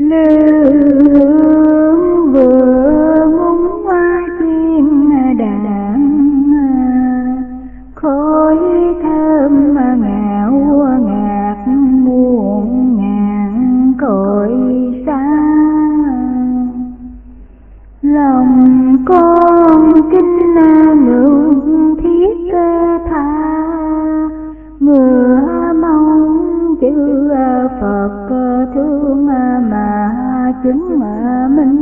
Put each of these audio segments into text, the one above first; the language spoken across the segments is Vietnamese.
lương vừa muốn hoa chiên đàn, khói thơm ngào ngạt muôn ngàn cõi xa. Lòng con kinh ngưỡng thiết tha, ngựa mong chữ Phật thương mà chứng minh.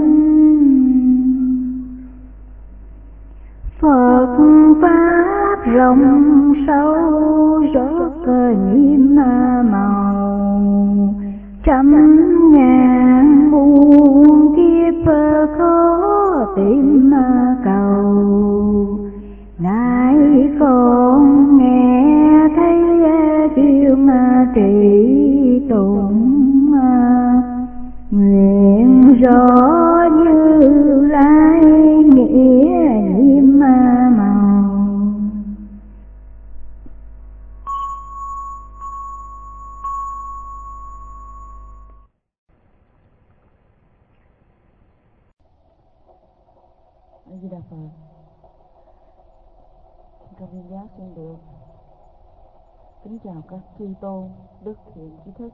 Phật pháp rộng sâu rất nhiệm màu, trăm ngàn muôn kiếp khó tìm cầu. Nay con nghe thấy chuyện trì tụng, nguyện rõ Như Lai nghĩa nhiệm màu. A Di Đà Phật. Trong viên giác xin được kính chào các chư tôn, đức thiện trí thức,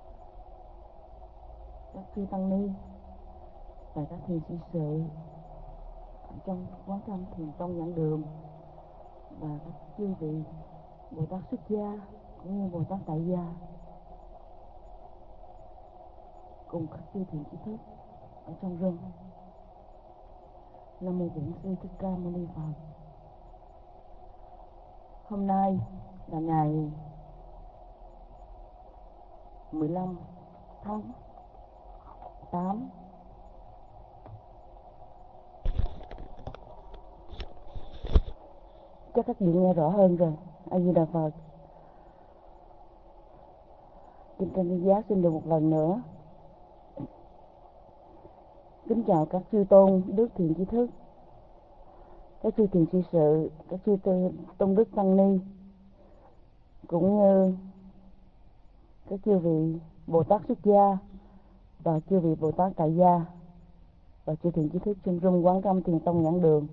các chư tăng ni và các thiền sĩ sự trong quán thâm thiền tông giảng đường, và các chư vị Bồ Tát xuất gia cũng như Bồ Tát tại gia, cùng các chư thiện trí thức ở trong rừng. Nam mô Bổn Sư Thích Ca Mâu Ni Phật. Hôm nay là ngày 15 tháng 8 chắc các vị nghe rõ hơn rồi. A Di Đà Phật. Kinh Trang Viên Giác xin được một lần nữa kính chào các chư tôn, đức thiện trí thức, các chư thiền sĩ sự, các chư tôn đức tăng ni, cũng như các chư vị Bồ Tát xuất gia và chư vị Bồ Tát tại gia và chư thiện trí thức trong rung quán thâm thiền tông giảng đường.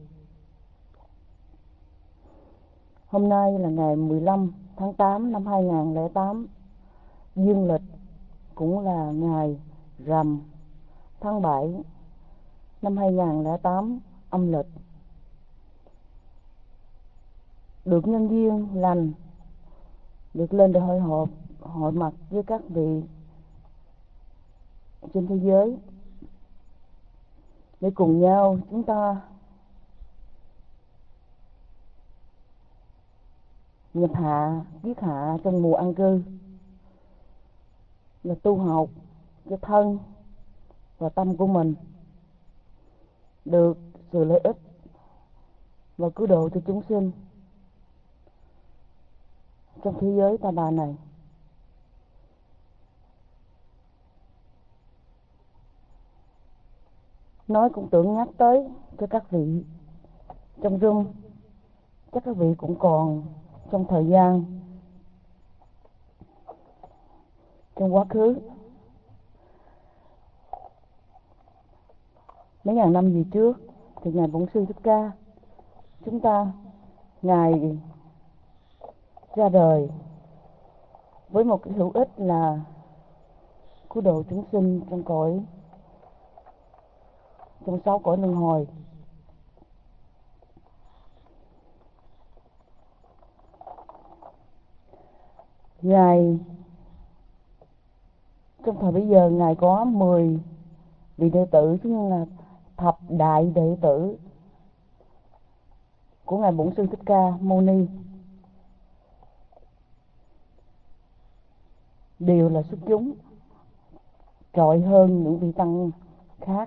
Hôm nay là ngày 15 tháng 8 năm 2008 dương lịch, cũng là ngày rằm tháng 7 năm 2008 âm lịch. Được nhân duyên lành được lên để hội mặt với các vị trên thế giới để cùng nhau chúng ta nhập hạ, kiết hạ trong mùa an cư, là tu học cho thân và tâm của mình được sự lợi ích và cứu độ cho chúng sinh trong thế giới ta bà này. Nói cũng tưởng nhắc tới cho các vị trong room, chắc các vị cũng còn trong thời gian trong quá khứ mấy ngàn năm về trước, thì Ngài Bổn Sư Thích Ca chúng ta, Ngài ra đời với một cái hữu ích là cứu độ chúng sinh trong 6 cõi luân hồi. Ngài trong thời bây giờ Ngài có 10 vị đệ tử, tức là thập đại đệ tử của Ngài Bổn Sư Thích Ca Mâu Ni, đều là xuất chúng, trội hơn những vị tăng khác.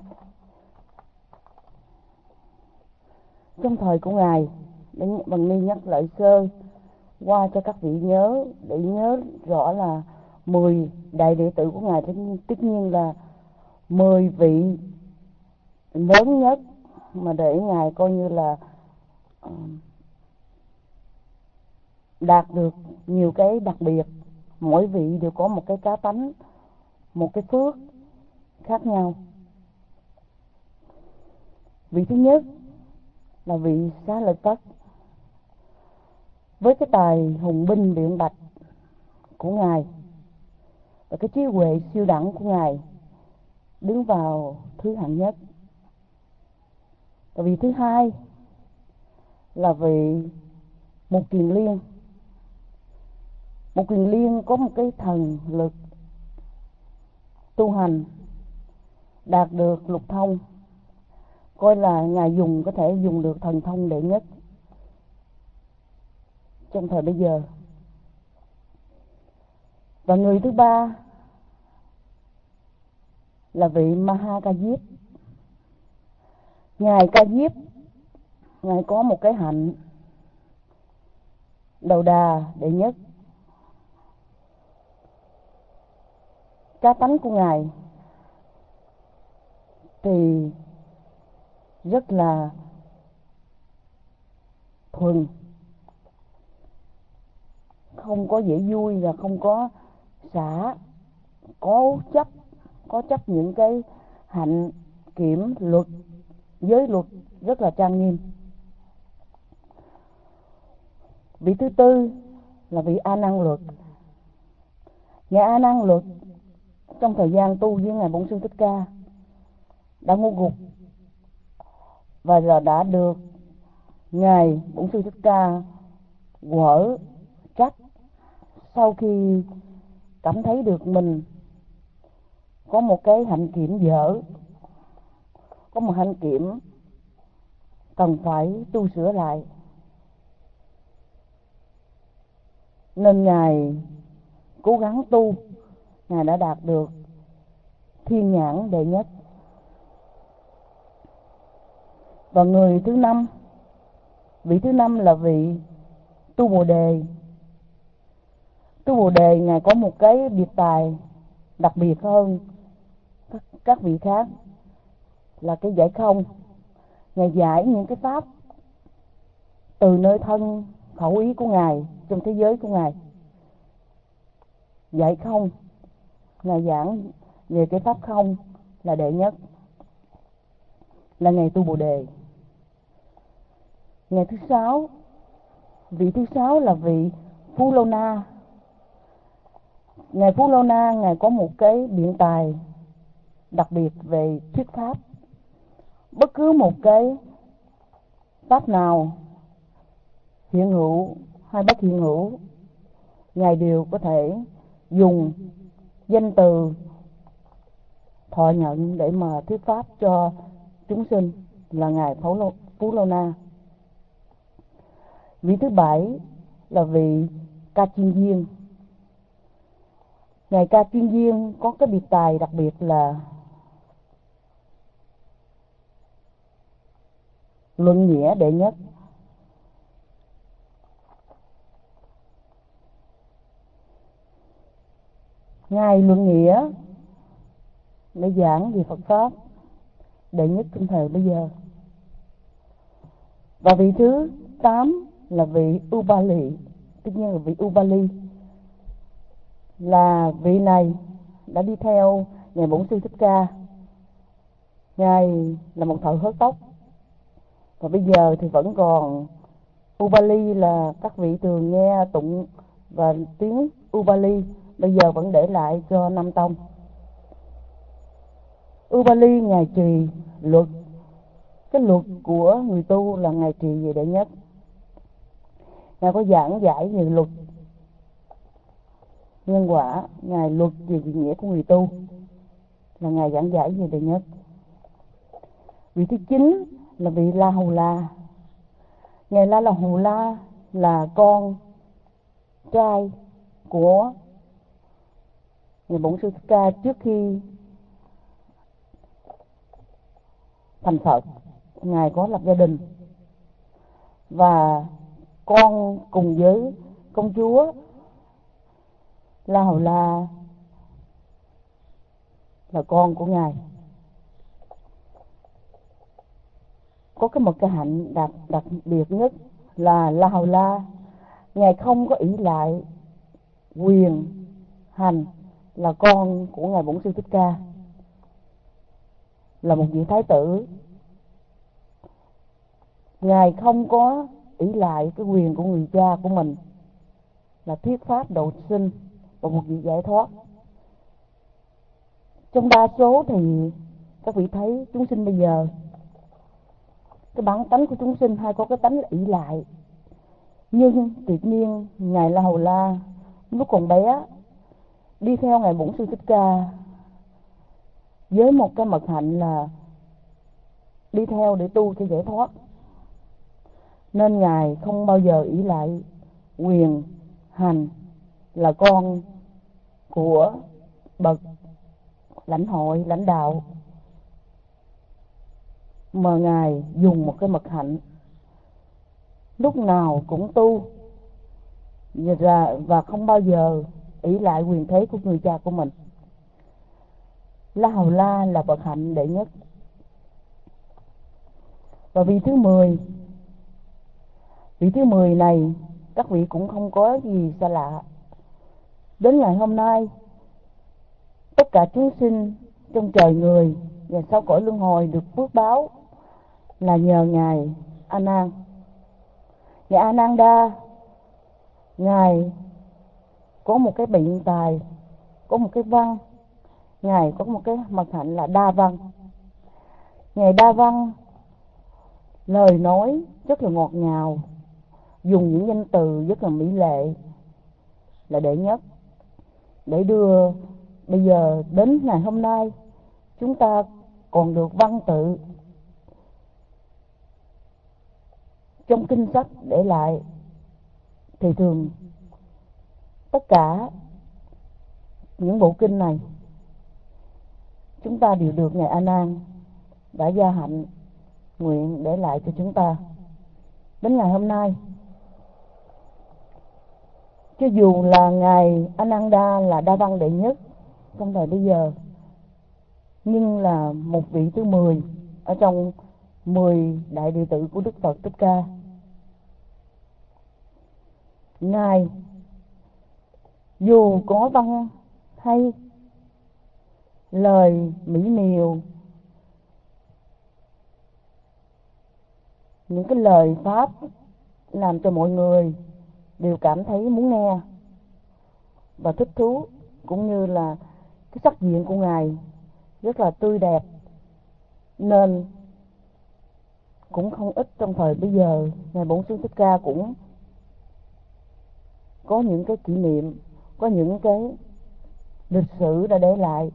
Trong thời của Ngài, Bằng Ni nhắc lại sơ qua cho các vị nhớ, để nhớ rõ là 10 đại đệ tử của Ngài, tất nhiên là 10 vị lớn nhất mà để Ngài coi như là đạt được nhiều cái đặc biệt. Mỗi vị đều có một cái cá tánh, một cái phước khác nhau. Vị thứ nhất là vị Xá Lợi Phất, với cái tài hùng binh biện bạch của ngài và cái trí huệ siêu đẳng của ngài, đứng vào thứ hạng nhất. Và vị thứ hai là vị Mục Kiền Liên. Mục Kiền Liên có một cái thần lực tu hành đạt được lục thông, coi là ngài có thể dùng được thần thông đệ nhất trong thời bây giờ. Và người thứ ba là vị Maha Ca Diếp. Ngài Ca Diếp, ngài có một cái hạnh đầu đà đệ nhất. Cá tánh của ngài thì rất là thuần, không có dễ vui và không có xả, có chấp những cái hạnh kiểm luật, giới luật rất là trang nghiêm. Vị thứ tư là vị A Nan Luật. Ngài A Nan Luật trong thời gian tu với ngài Bổn Sư Thích Ca đã ngũ gục và đã được ngài Bổn Sư Thích Ca quở trách sau khi cảm thấy được mình có một cái hạnh kiểm dở, có một hạnh kiểm cần phải tu sửa lại, nên ngài cố gắng tu. Ngài đã đạt được thiên nhãn đệ nhất. Và người thứ năm, vị thứ năm là vị Tu Bồ Đề. Tu Bồ Đề ngài có một cái biệt tài đặc biệt hơn các vị khác, là cái giải không. Ngài giải những cái pháp từ nơi thân khẩu ý của ngài trong thế giới của ngài. Giải không, ngài giảng về cái pháp không là đệ nhất, là ngài Tu Bồ Đề. Ngày thứ sáu, vị thứ sáu là vị Phú Lô Na. Ngài Phú Lô Na ngài có một cái biện tài đặc biệt về thuyết pháp. Bất cứ một cái pháp nào hiện hữu hay bất hiện hữu, ngài đều có thể dùng danh từ thọ nhận để mà thuyết pháp cho chúng sinh, là ngài Phú Lô Na. Vị thứ bảy là vị Ca Chiên Viên. Ngài Ca Chiên Viên có cái biệt tài đặc biệt là luận nghĩa đệ nhất. Ngài luận nghĩa để giảng về Phật pháp đệ nhất trong thời bây giờ. Và vị thứ 8 là vị Ubali. Tất nhiên là vị Ubali là vị này đã đi theo ngài Bổn Sư Thích Ca. Ngài là một thợ hớt tóc, và bây giờ thì vẫn còn Ubali, là các vị thường nghe tụng và tiếng Ubali bây giờ vẫn để lại cho Nam Tông. Ubali ngài trì luật, cái luật của người tu là ngài trì về đệ nhất. Ngài có giảng giải về luật nhân quả, ngài luật về vị nghĩa của người tu là ngài giảng giải về đệ nhất. Vị thứ 9 là vị La Hầu La. Ngài La Hầu La là con trai của ngài Bổn Sư Thích Ca trước khi thành Phật. Ngài có lập gia đình và con cùng với công chúa La Hầu La là con của ngài. Có một cái hạnh đặc biệt nhất là La Hầu La ngài không có ỷ lại quyền hành là con của ngài Bổn Sư Thích Ca. là một vị thái tử. Ngài không có ỷ lại cái quyền của người cha của mình là thuyết pháp độ sinh và một vị giải thoát. Trong đa số thì các vị thấy chúng sinh bây giờ, cái bản tánh của chúng sinh hay có cái tánh là ỷ lại. Nhưng tuyệt nhiên Ngài La Hầu La lúc còn bé đi theo Ngài Bổn Sư Thích Ca với một cái mật hạnh là đi theo để tu cho giải thoát, nên Ngài không bao giờ ỷ lại quyền hành là con của bậc lãnh hội, lãnh đạo, mà Ngài dùng một cái mật hạnh lúc nào cũng tu và không bao giờ ỷ lại quyền thế của người cha của mình. La Hầu La là bậc hạnh đệ nhất. Và vị thứ 10, vị thứ 10 này các vị cũng không có gì xa lạ. Đến ngày hôm nay, tất cả chúng sinh trong trời người và sau cõi luân hồi được phước báo là nhờ Ngài A Nan. Ngài A Nan Đa, Ngài có một cái biện tài, có một cái văn, Ngài có một cái mật hạnh là đa văn. Ngài đa văn, lời nói rất là ngọt ngào, dùng những danh từ rất là mỹ lệ là đệ nhất, để đưa bây giờ đến ngày hôm nay chúng ta còn được văn tự trong kinh sách để lại. Thì thường tất cả những bộ kinh này chúng ta đều được Ngài A Nan đã gia hạnh nguyện để lại cho chúng ta đến ngày hôm nay. Cho dù là Ngài A Nan Đa là đa văn đệ nhất trong thời bây giờ, nhưng là một vị thứ 10 ở trong 10 đại đệ tử của Đức Phật Thích Ca. Ngài dù có văn hay, lời mỹ miều, những cái lời pháp làm cho mọi người đều cảm thấy muốn nghe và thích thú, cũng như là cái sắc diện của Ngài rất là tươi đẹp, nên cũng không ít trong thời bây giờ Ngài Bổn Sư Thích Ca cũng có những cái kỷ niệm, có những cái lịch sử đã để lại.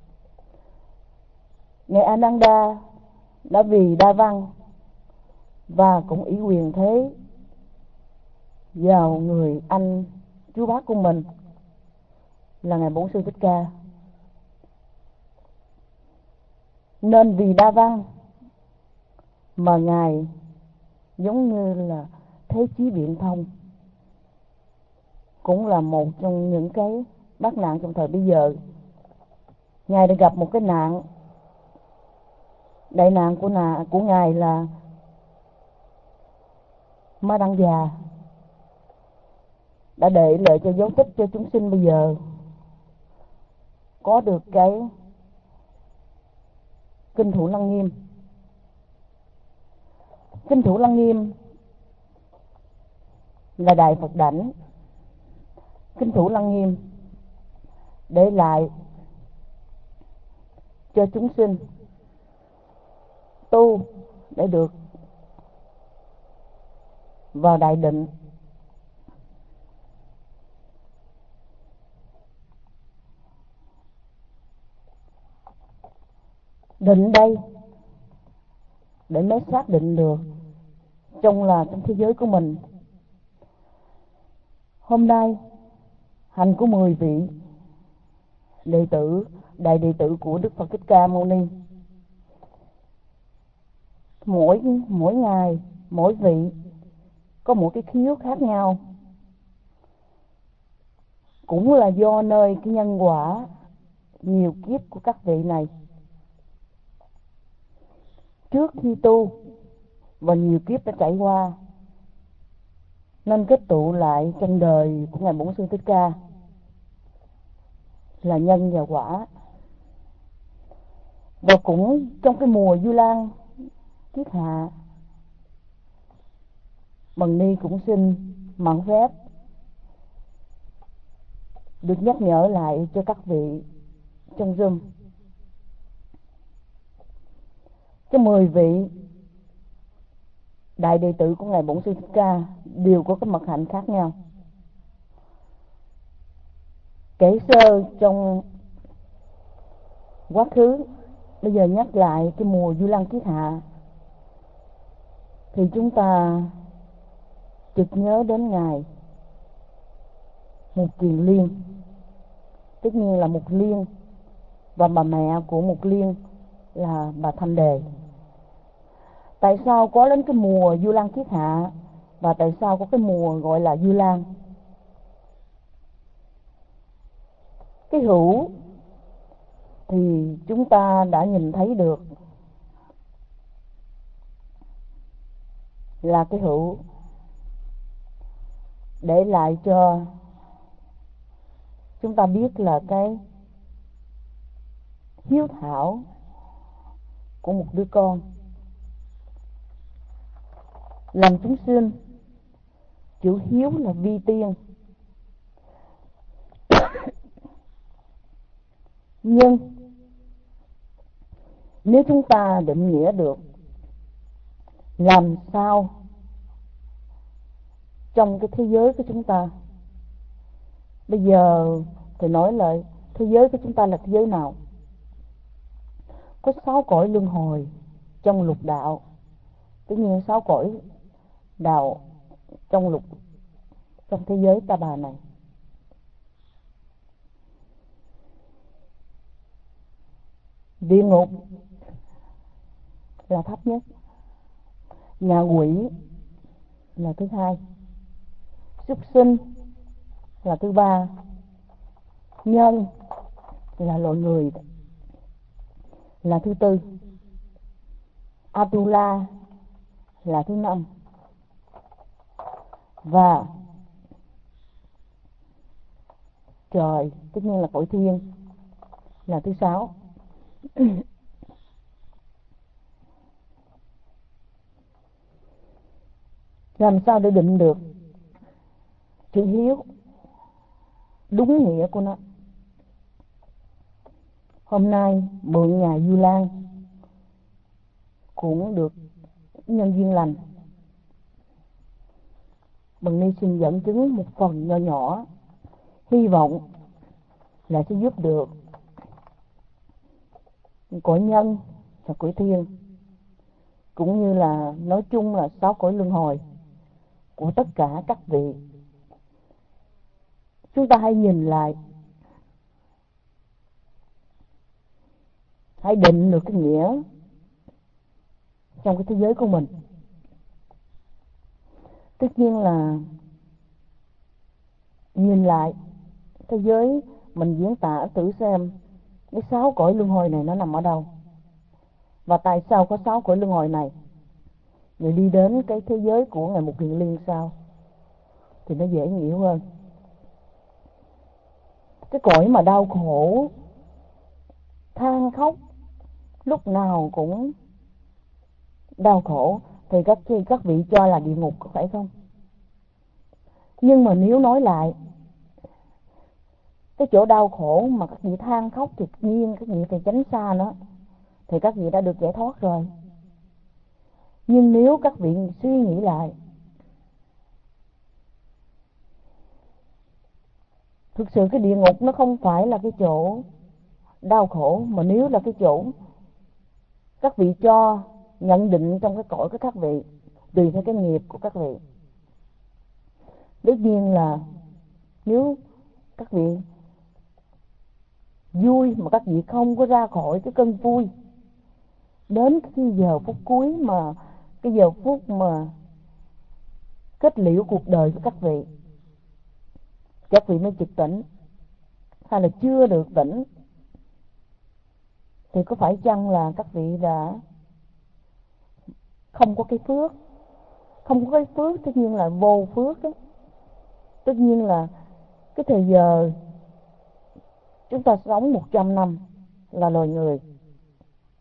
Ngài A Nan Đa đã vì đa văn và cũng ủy quyền thế vào người anh chú bác của mình là Ngài Bổn Sư Thích Ca, nên vì đa văn mà Ngài giống như là thế chí biện thông, cũng là một trong những cái bát nạn trong thời bây giờ. Ngài đã gặp một cái nạn, đại nạn của Ngài là Ma Đăng Già, đã để lại cho dấu tích cho chúng sinh bây giờ có được cái Kinh Thủ Lăng Nghiêm. Kinh Thủ Lăng Nghiêm là Đại Phật Đảnh. Kinh Thủ Lăng Nghiêm để lại cho chúng sinh tu để được vào đại định. Định đây để mới xác định được trong thế giới của mình. Hôm nay hành của 10 vị đệ tử, đại đệ tử của Đức Phật Thích Ca Mâu Ni, mỗi ngày mỗi vị có một cái khiếu khác nhau, cũng là do nơi cái nhân quả nhiều kiếp của các vị này trước khi tu và nhiều kiếp đã trải qua, nên kết tụ lại trong đời của Ngài Bổn Sư Thích Ca là nhân và quả. Và cũng trong cái mùa Du Lan Kiết Hạ, Bằng Ni cũng xin mạn phép được nhắc nhở lại cho các vị trong Zoom. Cái 10 vị đại đệ tử của Ngài Bổn Sư Thích Ca đều có cái mặt hạnh khác nhau. Kể sơ trong quá khứ, bây giờ nhắc lại cái mùa Du Lan Kiết Hạ, thì chúng ta chợt nhớ đến Ngài Mục Kiền Liên. Tất nhiên là Mục Liên và bà mẹ của Mục Liên là bà Thanh Đề. Tại sao có đến cái mùa Du Lan Kiết Hạ, và tại sao có cái mùa gọi là Du Lan? Cái hữu thì chúng ta đã nhìn thấy được là cái hữu để lại cho chúng ta biết là cái hiếu thảo của một đứa con. Làm chúng sinh, chữ hiếu là vi tiên. Nhưng nếu chúng ta định nghĩa được làm sao trong cái thế giới của chúng ta, bây giờ thì nói lại thế giới của chúng ta là thế giới nào? Có 6 cõi luân hồi trong lục đạo. Tất nhiên 6 cõi đạo trong thế giới ta bà này. Địa ngục là thấp nhất, ngạ quỷ là thứ hai, súc sinh là thứ ba, nhân là loại người là thứ tư, Atula là thứ năm, và trời tất nhiên là cõi thiên là thứ 6. Làm sao để định được chữ hiếu đúng nghĩa của nó? Hôm nay mượn ngày Du Lan cũng được nhân duyên lành, Bằng Ni xin dẫn chứng một phần nhỏ nhỏ, hy vọng là sẽ giúp được cõi nhân và cõi thiên, cũng như là nói chung là 6 cõi luân hồi của tất cả các vị. Chúng ta hãy nhìn lại, hãy định được cái nghĩa trong cái thế giới của mình. Tất nhiên là nhìn lại thế giới mình diễn tả thử xem cái 6 cõi luân hồi này nó nằm ở đâu, và tại sao có 6 cõi luân hồi này, rồi đi đến cái thế giới của Ngài Mục Kiền Liên sao, thì nó dễ hiểu hơn. Cái cõi mà đau khổ, than khóc, lúc nào cũng đau khổ thì các vị cho là địa ngục, có phải không? Nhưng mà nếu nói lại cái chỗ đau khổ mà các vị than khóc thì nhiên các vị phải tránh xa nó, thì các vị đã được giải thoát rồi. Nhưng nếu các vị suy nghĩ lại, thực sự cái địa ngục nó không phải là cái chỗ đau khổ, mà nếu là cái chỗ các vị cho nhận định trong cái cõi của các vị, tùy theo cái nghiệp của các vị. Tất nhiên là nếu các vị vui mà các vị không có ra khỏi cái cơn vui, đến cái giờ phút cuối, mà cái giờ phút mà kết liễu cuộc đời của các vị mới trực tỉnh, hay là chưa được tỉnh, thì có phải chăng là các vị đã không có cái phước? Không có cái phước tất nhiên là vô phước đó. Tất nhiên là cái thời giờ chúng ta sống 100 năm là loài người,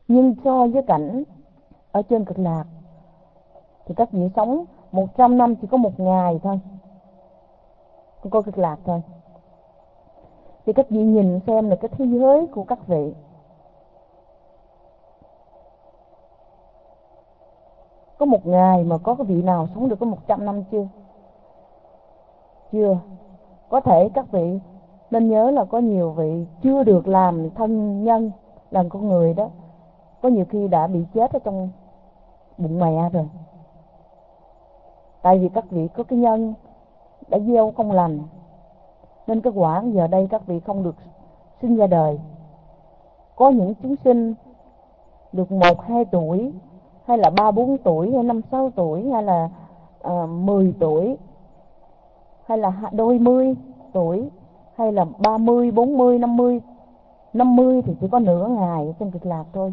Nhưng so với cảnh ở trên Cực Lạc thì các vị sống 100 năm chỉ có một ngày thôi, có Cực Lạc thôi. Thì các vị nhìn xem là cái thế giới của các vị có một ngày mà có cái vị nào sống được có 100 năm chưa? Chưa. Có thể các vị nên nhớ là có nhiều vị chưa được làm thân nhân, làm con người đó, có nhiều khi đã bị chết ở trong bụng mẹ rồi. Tại vì các vị có cái nhân đã gieo không lành, nên cái quả giờ đây các vị không được sinh ra đời. Có những chúng sinh được 1-2 tuổi, hay là 3-4 tuổi, hay 5-6 tuổi, hay là 10 tuổi, hay là đôi mươi tuổi, hay là 30, 40, 50. 50 thì chỉ có nửa ngày ở trên Cực Lạc thôi.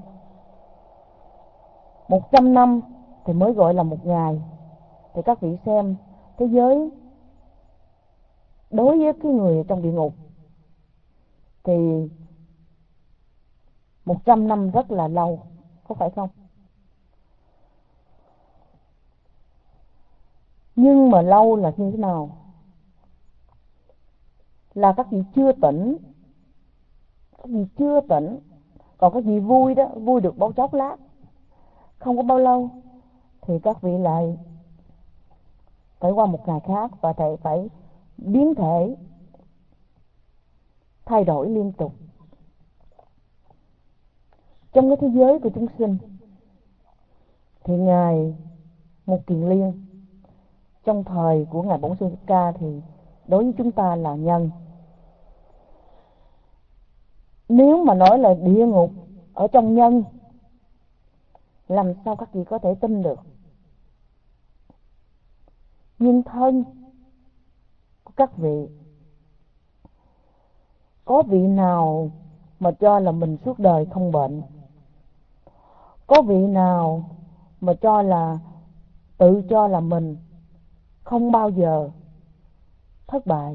100 năm thì mới gọi là một ngày. Thì các vị xem thế giới đối với cái người trong địa ngục thì 100 năm rất là lâu, có phải không? Nhưng mà lâu là như thế nào? Là các vị chưa tỉnh. Các vị chưa tỉnh. Còn các vị vui đó, vui được bao chốc lát, không có bao lâu thì các vị lại phải qua một ngày khác, và thầy phải biến thể thay đổi liên tục. Trong cái thế giới của chúng sinh thì Ngài Một Kiền Liên trong thời của Ngài Bổn Sư Thích Ca thì đối với chúng ta là nhân. Nếu mà nói là địa ngục ở trong nhân, làm sao các vị có thể tin được? Nhưng thân của các vị, có vị nào mà cho là mình suốt đời không bệnh? Có vị nào mà tự cho là mình không bao giờ thất bại?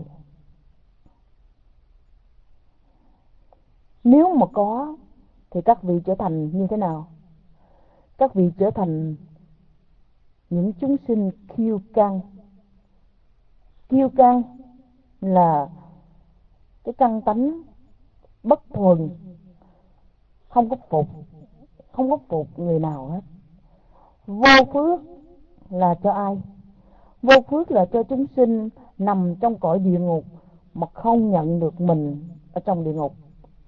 Nếu mà có thì các vị trở thành như thế nào? Các vị trở thành những chúng sinh kiêu căng. Kiêu căng là cái căn tánh bất thuần, không có phục người nào hết. Vô phước là cho ai? Vô phước là cho chúng sinh nằm trong cõi địa ngục mà không nhận được mình ở trong địa ngục.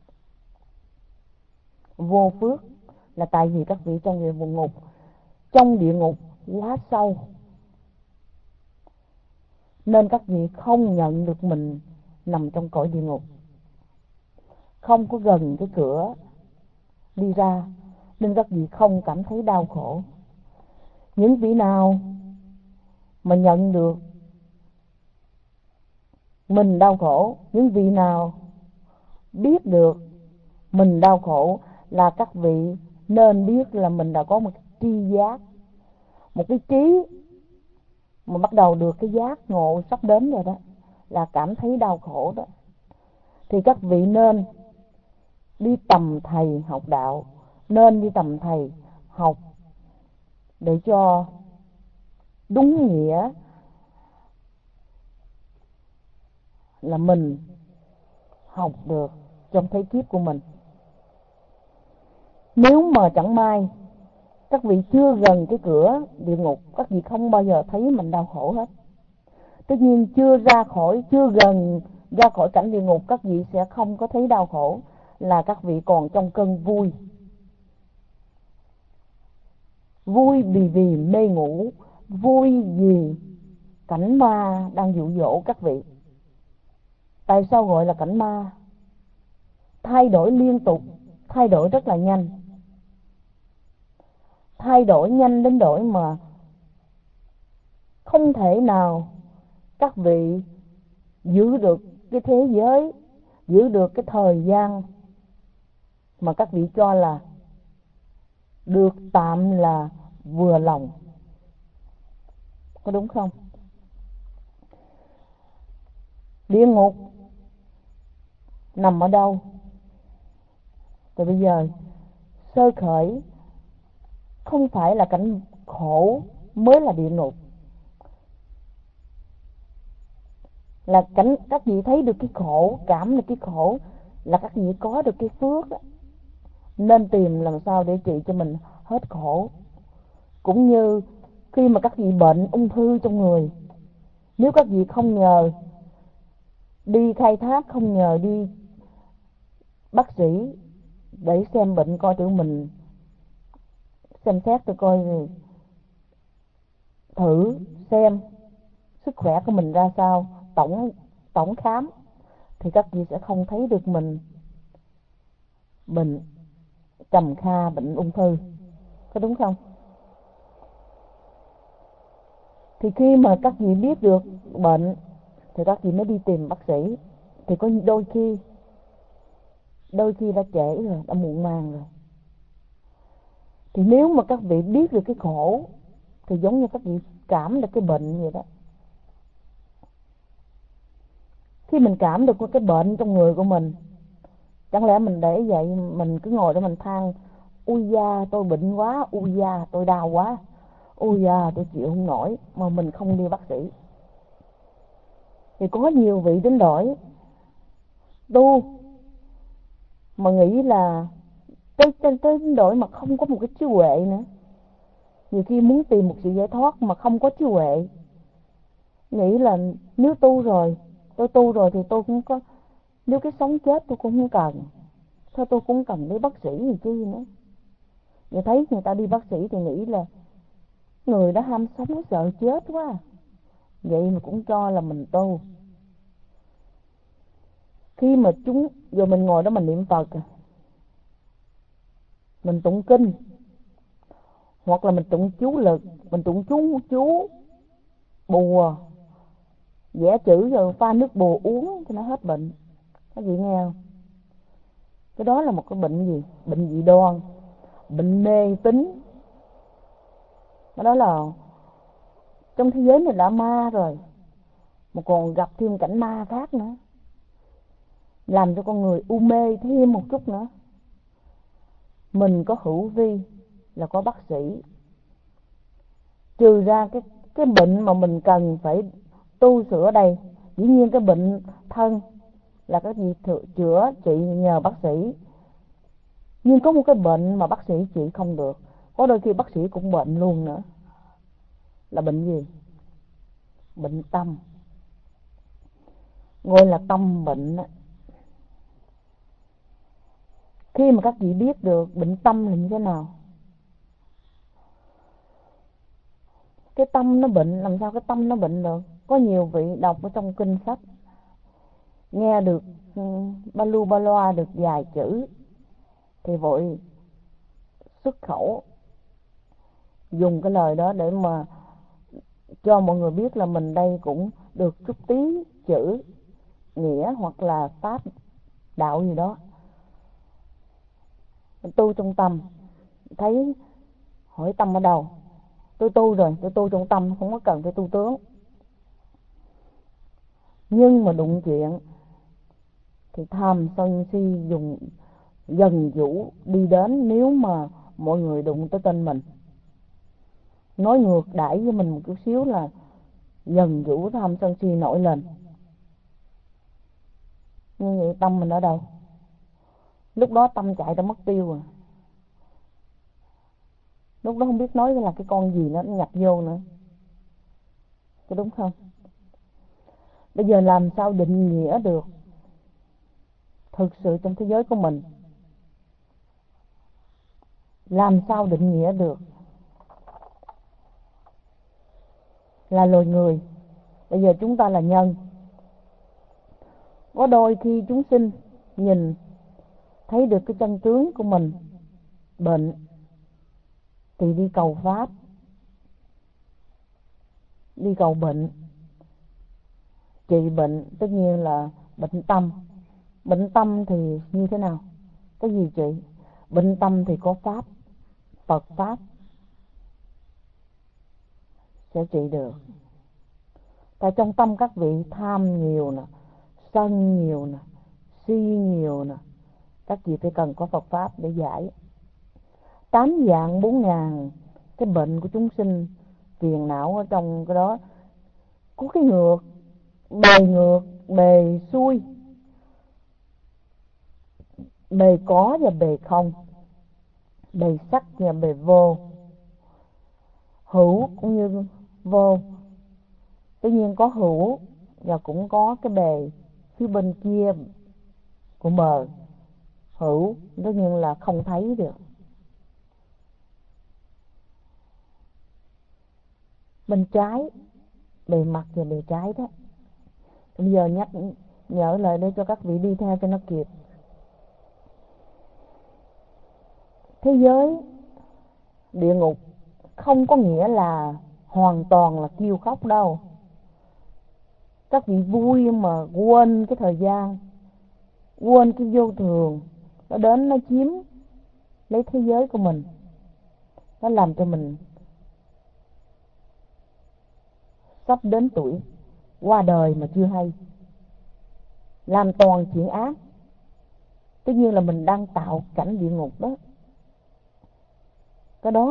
Vô phước là tại vì các vị trong địa ngục quá sâu, nên các vị không nhận được mình nằm trong cõi địa ngục, không có gần cái cửa đi ra, nên các vị không cảm thấy đau khổ. Những vị nào mà nhận được mình đau khổ, những vị nào biết được mình đau khổ, là các vị nên biết là mình đã có một tri giác, một cái trí mà bắt đầu được cái giác ngộ sắp đến rồi đó, là cảm thấy đau khổ đó. Thì các vị nên đi tầm thầy học đạo, nên đi tầm thầy học để cho đúng nghĩa là mình học được trong thế kiếp của mình. Nếu mà chẳng may các vị chưa gần cái cửa địa ngục, các vị không bao giờ thấy mình đau khổ hết. Tất nhiên chưa gần ra khỏi cảnh địa ngục, các vị sẽ không có thấy đau khổ, là các vị còn trong cơn vui. Vui vì mê ngủ, vui vì cảnh ma đang dụ dỗ các vị. Tại sao gọi là cảnh ma? Thay đổi liên tục, thay đổi rất là nhanh. Thay đổi nhanh đến đổi mà không thể nào các vị giữ được cái thế giới, giữ được cái thời gian mà các vị cho là được tạm là vừa lòng. Có đúng không? Địa ngục nằm ở đâu? Thì bây giờ sơ khởi không phải là cảnh khổ mới là địa ngục, là cảnh các vị thấy được cái khổ, cảm được cái khổ là các vị có được cái phước, nên tìm làm sao để trị cho mình hết khổ. Cũng như khi mà các vị bệnh ung thư trong người, nếu các vị không nhờ đi khai thác, không nhờ đi bác sĩ để xem bệnh coi tụi mình xem xét tôi coi thử xem sức khỏe của mình ra sao, tổng khám, thì các vị sẽ không thấy được mình bệnh trầm kha, bệnh ung thư, có đúng không? Thì khi mà các vị biết được bệnh thì các vị mới đi tìm bác sĩ. Thì có đôi khi đã trễ rồi, đã muộn màng rồi. Thì nếu mà các vị biết được cái khổ thì giống như các vị cảm được cái bệnh vậy đó. Khi mình cảm được cái bệnh trong người của mình, chẳng lẽ mình để vậy mình cứ ngồi đó mình than ui da tôi bệnh quá, ui da tôi đau quá, ui da tôi chịu không nổi, mà mình không đi bác sĩ. Thì có nhiều vị đến đổi tu mà nghĩ là tới đến đổi mà không có một cái trí huệ nữa. Nhiều khi muốn tìm một sự giải thoát mà không có trí huệ, nghĩ là nếu tôi tu rồi thì tôi cũng có, nếu cái sống chết tôi cũng không cần, thôi tôi cũng cần đi bác sĩ gì chứ nữa. Người thấy người ta đi bác sĩ thì nghĩ là người đã ham sống sợ chết quá, vậy mà cũng cho là mình tu. Khi mà rồi mình ngồi đó mình niệm Phật, mình tụng kinh, hoặc là mình tụng chú lực, mình tụng chú bùa, vẽ chữ rồi pha nước bùa uống cho nó hết bệnh. Các vị nghe không? Cái đó là một cái bệnh gì? Bệnh dị đoan, bệnh mê tín. Cái đó là trong thế giới này đã ma rồi, mà còn gặp thêm cảnh ma khác nữa, làm cho con người u mê thêm một chút nữa. Mình có hữu vi là có bác sĩ, trừ ra cái bệnh mà mình cần phải tu sửa đây. Dĩ nhiên cái bệnh thân là cái gì chữa trị nhờ bác sĩ, nhưng có một cái bệnh mà bác sĩ trị không được, có đôi khi bác sĩ cũng bệnh luôn nữa, là bệnh gì? Bệnh tâm, gọi là tâm bệnh. Khi mà các vị biết được bệnh tâm là như thế nào, cái tâm nó bệnh, làm sao cái tâm nó bệnh được? Có nhiều vị đọc ở trong kinh sách, nghe được ba lu ba loa được vài chữ thì vội xuất khẩu dùng cái lời đó để mà cho mọi người biết là mình đây cũng được chút tí chữ nghĩa hoặc là pháp đạo gì đó. Tu trong tâm, thấy hỏi tâm ở đâu? Tôi tu rồi, tôi tu trong tâm, không có cần phải tu tướng. Nhưng mà đụng chuyện thì tham sân si dùng dần vũ đi đến. Nếu mà mọi người đụng tới tên mình, nói ngược đãi với mình một chút xíu là dần vũ tham sân si nổi lên. Như vậy tâm mình ở đâu? Lúc đó tâm chạy đã mất tiêu rồi. Lúc đó không biết nói là cái con gì nó nhập vô nữa, có đúng không? Bây giờ làm sao định nghĩa được thực sự trong thế giới của mình? Làm sao định nghĩa được là loài người? Bây giờ chúng ta là nhân. Có đôi khi chúng sinh nhìn thấy được cái chân tướng của mình bệnh thì đi cầu pháp, đi cầu bệnh, trị bệnh. Tất nhiên là bệnh tâm. Bệnh tâm thì như thế nào? Cái gì trị? Bệnh tâm thì có pháp, Phật pháp sẽ trị được. Tại trong tâm các vị tham nhiều nè, sân nhiều nè, si nhiều nè, các vị phải cần có Phật pháp để giải. 8 vạn 4 ngàn cái bệnh của chúng sinh, phiền não ở trong cái đó. Có cái ngược, bề xuôi, bề có và bề không, bề sắc và bề vô, hữu cũng như vô. Tất nhiên có hữu và cũng có cái bề phía bên kia của bờ. Hữu tất nhiên là không thấy được. Bên trái, bề mặt và bề trái đó. Bây giờ nhắc nhở lại để cho các vị đi theo cho nó kịp. Thế giới địa ngục không có nghĩa là hoàn toàn là kêu khóc đâu. Các vị vui mà quên cái thời gian, quên cái vô thường, nó đến nó chiếm lấy thế giới của mình, nó làm cho mình sắp đến tuổi qua đời mà chưa hay, làm toàn chuyện ác. Tất nhiên là mình đang tạo cảnh địa ngục đó. Cái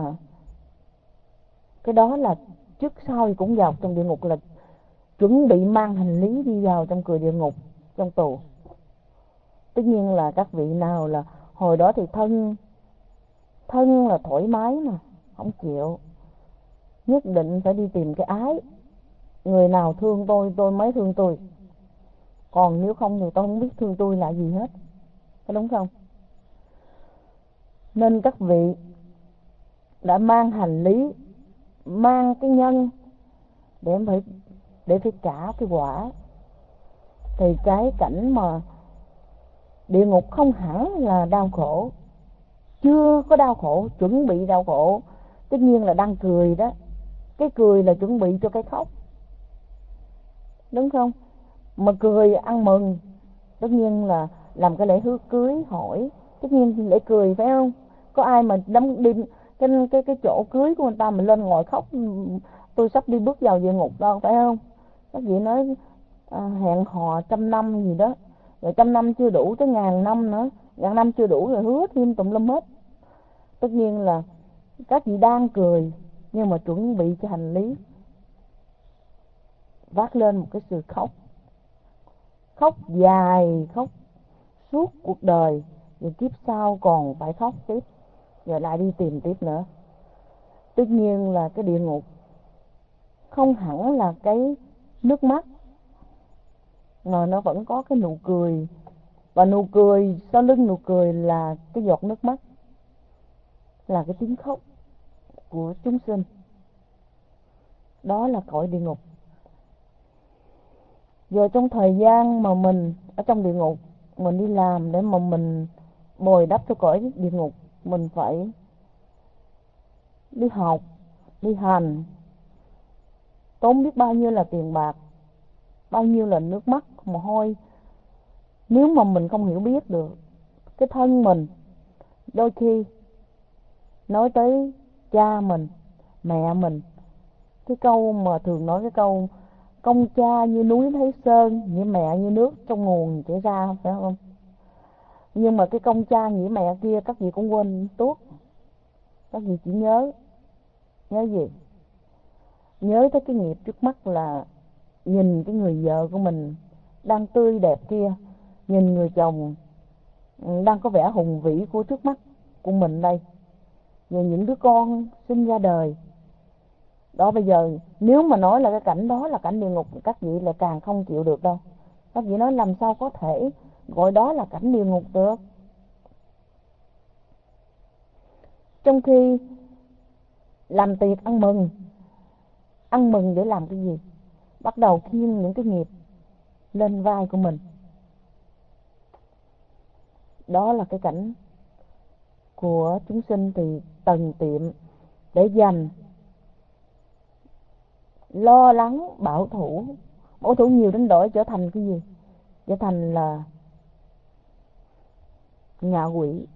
đó là trước sau thì cũng vào trong địa ngục, là chuẩn bị mang hành lý đi vào trong cửa địa ngục, trong tù. Tất nhiên là các vị nào là hồi đó thì thân là thoải mái mà không chịu, nhất định phải đi tìm cái ái. Người nào thương tôi mới thương tôi, còn nếu không thì tôi không biết thương tôi là gì hết. Có đúng không? Nên các vị đã mang hành lý, mang cái nhân để phải trả cái quả. Thì cái cảnh mà địa ngục không hẳn là đau khổ, chưa có đau khổ, chuẩn bị đau khổ. Tất nhiên là đang cười đó, cái cười là chuẩn bị cho cái khóc, đúng không? Mà cười ăn mừng, tất nhiên là làm cái lễ hứa cưới hỏi, tất nhiên lễ cười phải không? Có ai mà đâm đi cái chỗ cưới của người ta mà lên ngồi khóc, tôi sắp đi bước vào địa ngục đâu, phải không? Các vị nói hẹn hò 100 năm gì đó, rồi 100 năm chưa đủ tới 1000 năm nữa, 1000 năm chưa đủ rồi hứa thêm tùm lum hết. Tất nhiên là các vị đang cười nhưng mà chuẩn bị cho hành lý vác lên một cái sự khóc dài, khóc suốt cuộc đời, rồi kiếp sau còn phải khóc tiếp, rồi lại đi tìm tiếp nữa. Tất nhiên là cái địa ngục không hẳn là cái nước mắt, mà nó vẫn có cái nụ cười, và nụ cười, sau lưng nụ cười là cái giọt nước mắt, là cái tiếng khóc của chúng sinh. Đó là cõi địa ngục. Rồi trong thời gian mà mình ở trong địa ngục, mình đi làm để mà mình bồi đắp cho cõi địa ngục, mình phải đi học, đi hành, tốn biết bao nhiêu là tiền bạc, bao nhiêu là nước mắt, mồ hôi. Nếu mà mình không hiểu biết được cái thân mình, đôi khi nói tới cha mình, mẹ mình, cái câu mà thường nói cái câu công cha như núi Thái Sơn, nghĩa mẹ như nước trong nguồn chảy ra, phải không? Nhưng mà cái công cha nghĩa mẹ kia các vị cũng quên tuốt. Các vị chỉ nhớ gì? Nhớ tới cái nghiệp trước mắt là nhìn cái người vợ của mình đang tươi đẹp kia, nhìn người chồng đang có vẻ hùng vĩ của trước mắt của mình đây, rồi những đứa con sinh ra đời. Đó, bây giờ nếu mà nói là cái cảnh đó là cảnh địa ngục, các vị lại càng không chịu được đâu. Các vị nói làm sao có thể gọi đó là cảnh địa ngục được. Trong khi làm tiệc ăn mừng để làm cái gì? Bắt đầu khiêng những cái nghiệp lên vai của mình. Đó là cái cảnh của chúng sinh thì tần tiệm để dành, lo lắng, bảo thủ nhiều đến đổi trở thành cái gì? Trở thành là ngạ quỷ.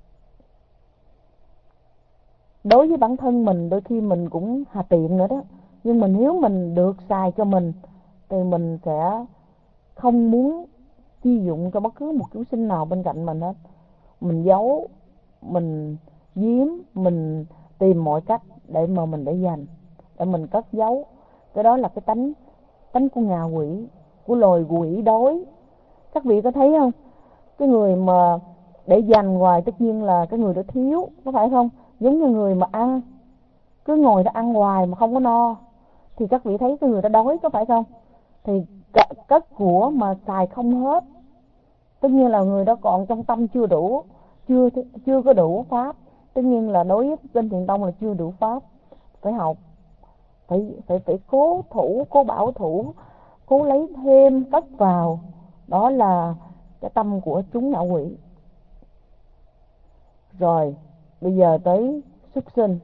Đối với bản thân mình đôi khi mình cũng hà tiện nữa đó, nhưng mà nếu mình được xài cho mình thì mình sẽ không muốn chi dụng cho bất cứ một chúng sinh nào bên cạnh mình hết. Mình giấu, mình giếm, mình tìm mọi cách để mà mình để dành, để mình cất giấu. Cái đó là cái tánh của ngạ quỷ, của loài quỷ đói. Các vị có thấy không? Cái người mà để dành hoài tất nhiên là cái người đó thiếu, có phải không? Giống như người mà ăn, cứ ngồi đó ăn hoài mà không có no, thì các vị thấy cái người đó đói, có phải không? Thì cất của mà xài không hết, tất nhiên là người đó còn trong tâm chưa đủ, chưa có đủ pháp. Tất nhiên là đối với bên Thiền Tông là chưa đủ pháp, phải học, phải cố thủ, cố bảo thủ, cố lấy thêm cất vào. Đó là cái tâm của chúng ngạ quỷ. Rồi bây giờ tới súc sinh.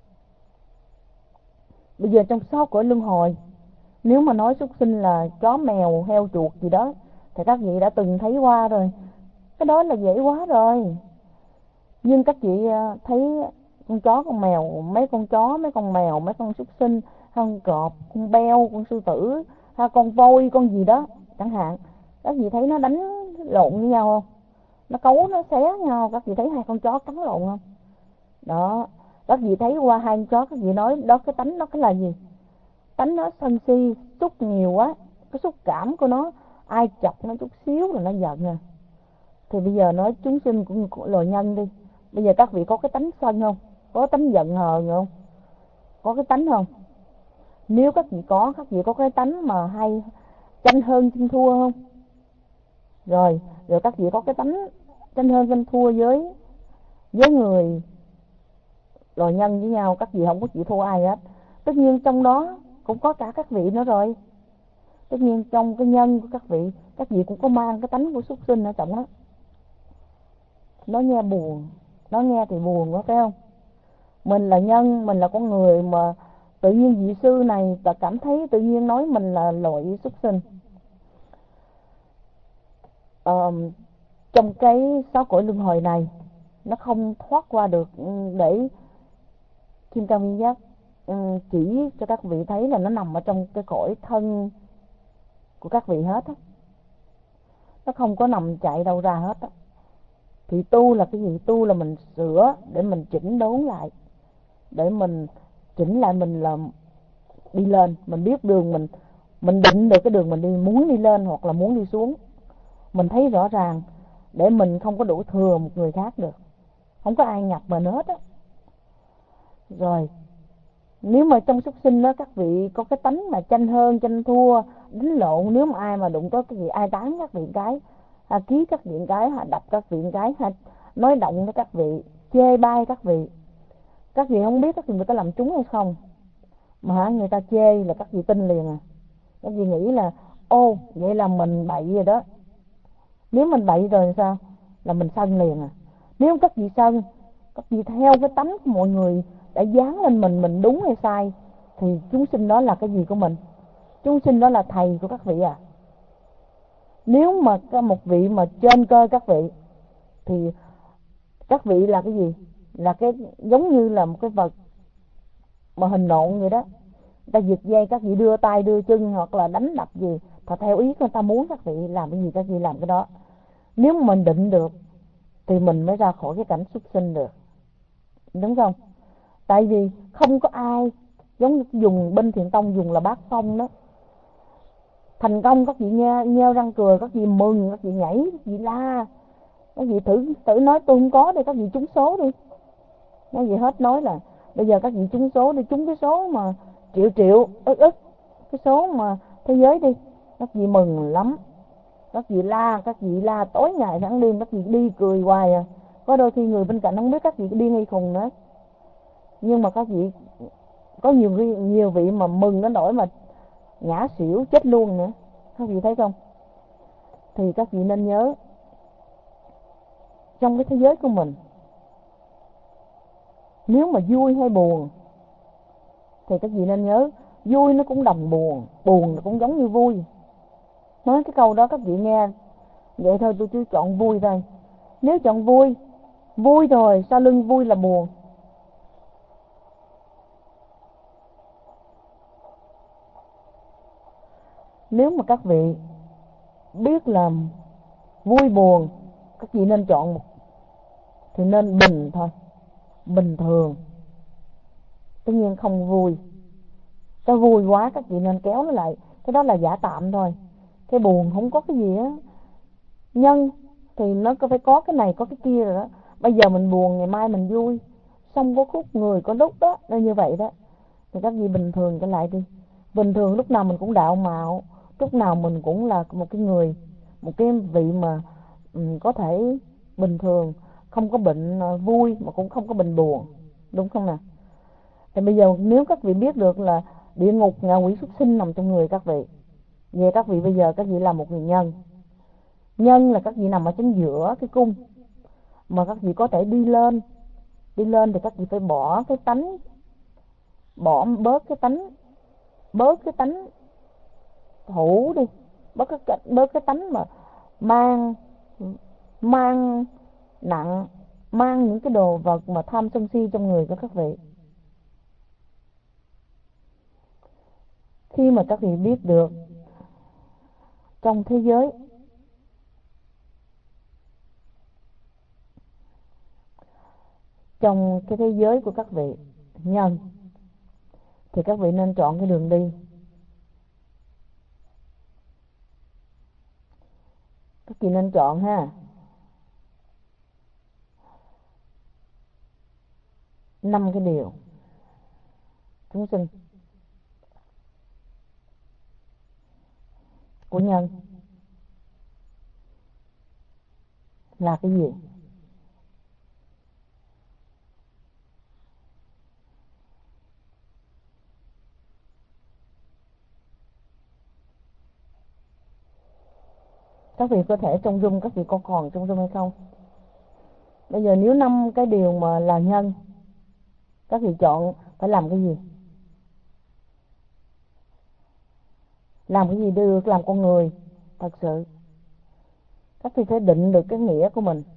Bây giờ trong 6 cõi luân hồi, nếu mà nói súc sinh là chó mèo heo chuột gì đó thì các vị đã từng thấy qua rồi, cái đó là dễ quá rồi. Nhưng các vị thấy con chó con mèo, mấy con chó mấy con mèo, mấy con súc sinh, con cọp, con beo, con sư tử, hay con voi, con gì đó chẳng hạn, các vị thấy nó đánh lộn với nhau không? Nó cấu, nó xé nhau. Các vị thấy hai con chó cắn lộn không? Đó, các vị thấy qua hai con chó, các vị nói đó, cái tánh nó cái là gì? Tánh nó sân si, xúc nhiều quá, cái xúc cảm của nó, ai chọc nó chút xíu là nó giận à. Thì bây giờ nói chúng sinh của loài nhân đi, bây giờ các vị có cái tánh sân không? Có tánh giận hờn không? Có cái tánh không? Nếu các vị có cái tánh mà hay tranh hơn tranh thua không? Rồi các vị có cái tánh tranh hơn tranh thua với người loài nhân với nhau, các vị không có chịu thua ai hết. Tất nhiên trong đó cũng có cả các vị nữa rồi. Tất nhiên trong cái nhân của các vị cũng có mang cái tánh của súc sinh ở trong đó. Nó nghe buồn, nó nghe thì buồn quá, phải không? Mình là nhân, mình là con người mà tự nhiên vị sư này ta cảm thấy tự nhiên nói mình là loại súc sinh. Trong cái 6 cõi luân hồi này, nó không thoát qua được để Kim Cang Viên Giác chỉ cho các vị thấy là nó nằm ở trong cái cõi thân của các vị hết á. Nó không có nằm chạy đâu ra hết á. Thì tu là cái gì? Tu là mình sửa để mình chỉnh đốn lại, để mình chỉnh lại mình là đi lên, mình biết đường mình định được cái đường mình đi, muốn đi lên hoặc là muốn đi xuống, mình thấy rõ ràng, để mình không có đổ thừa một người khác được, không có ai nhập mình hết á. Rồi nếu mà trong súc sinh đó các vị có cái tánh mà tranh hơn tranh thua, đánh lộn, nếu mà ai mà đụng tới cái gì, ai tán các vị cái, ký các vị cái, đập các vị cái, nói động với các vị, chê bai các vị không biết các vị người ta làm trúng hay không, mà người ta chê là các vị tin liền à. Các vị nghĩ là ô vậy là mình bậy rồi đó. Nếu mình bậy rồi sao? Là mình sân liền à. Nếu các vị sân, các vị theo cái tánh của mọi người đã dán lên mình đúng hay sai, thì chúng sinh đó là cái gì của mình? Chúng sinh đó là thầy của các vị à. Nếu mà có một vị mà trên cơ các vị, thì các vị là cái gì? Là cái giống như là một cái vật mà hình nộn vậy đó. Người ta giật dây, các vị đưa tay đưa chân hoặc là đánh đập gì, và theo ý người ta muốn các vị làm cái gì các vị làm cái đó. Nếu mà mình định được thì mình mới ra khỏi cái cảnh súc sinh được, đúng không? Tại vì không có ai giống như dùng bên Thiền Tông dùng là bát phong đó. Thành công các vị nheo răng cười, các vị mừng, các vị nhảy, các vị la. Các vị thử nói tôi không có, để các vị trúng số đi. Các vị hết nói là bây giờ các vị trúng số đi, trúng cái số mà triệu ức cái số mà thế giới đi, các vị mừng lắm. Các vị la tối ngày tháng đêm, các vị đi cười hoài à. Có đôi khi người bên cạnh không biết các vị điên hay khùng nữa. Nhưng mà các vị có nhiều vị mà mừng đến nỗi mà ngã xỉu chết luôn nữa. Các vị thấy không? Thì các vị nên nhớ, trong cái thế giới của mình, nếu mà vui hay buồn thì các vị nên nhớ, vui nó cũng đồng buồn, buồn nó cũng giống như vui. Nói cái câu đó các vị nghe vậy thôi, tôi chỉ chọn vui thôi. Nếu chọn vui rồi sau lưng vui là buồn. Nếu mà các vị biết là vui buồn, các vị nên chọn một thì nên bình thôi. bình thường. Tất nhiên không vui. Cái vui quá các vị nên kéo nó lại. Cái đó là giả tạm thôi. Cái buồn không có cái gì á. Nhân thì nó phải có cái này có cái kia rồi đó. Bây giờ mình buồn, ngày mai mình vui. Xong có khúc người có lúc đó. Nó như vậy đó. Thì các vị bình thường trở lại đi. Bình thường lúc nào mình cũng đạo mạo. Lúc nào mình cũng là một cái người, một cái vị mà có thể bình thường, không có bệnh vui mà cũng không có bệnh buồn, đúng không nào? Thì bây giờ nếu các vị biết được là địa ngục, ngạ quỷ, súc sinh nằm trong người các vị, vậy các vị bây giờ các vị là một người nhân. Nhân là các vị nằm ở chính giữa cái cung, mà các vị có thể đi lên thì các vị phải bỏ cái tánh, bớt cái tánh thủ đi, bớt cái tánh mà mang nặng, mang những cái đồ vật mà tham sân si trong người của các vị. Khi mà các vị biết được trong thế giới, trong cái thế giới của các vị nhân, thì các vị nên chọn cái đường đi. Các vị nên chọn ha, 5 cái điều chúng sinh của nhân là cái gì? Các vị có thể trong Zoom, các vị có còn trong Zoom hay không? Bây giờ nếu 5 cái điều mà là nhân, các vị chọn phải làm cái gì? Làm cái gì được làm con người thật sự? Các vị phải định được cái nghĩa của mình.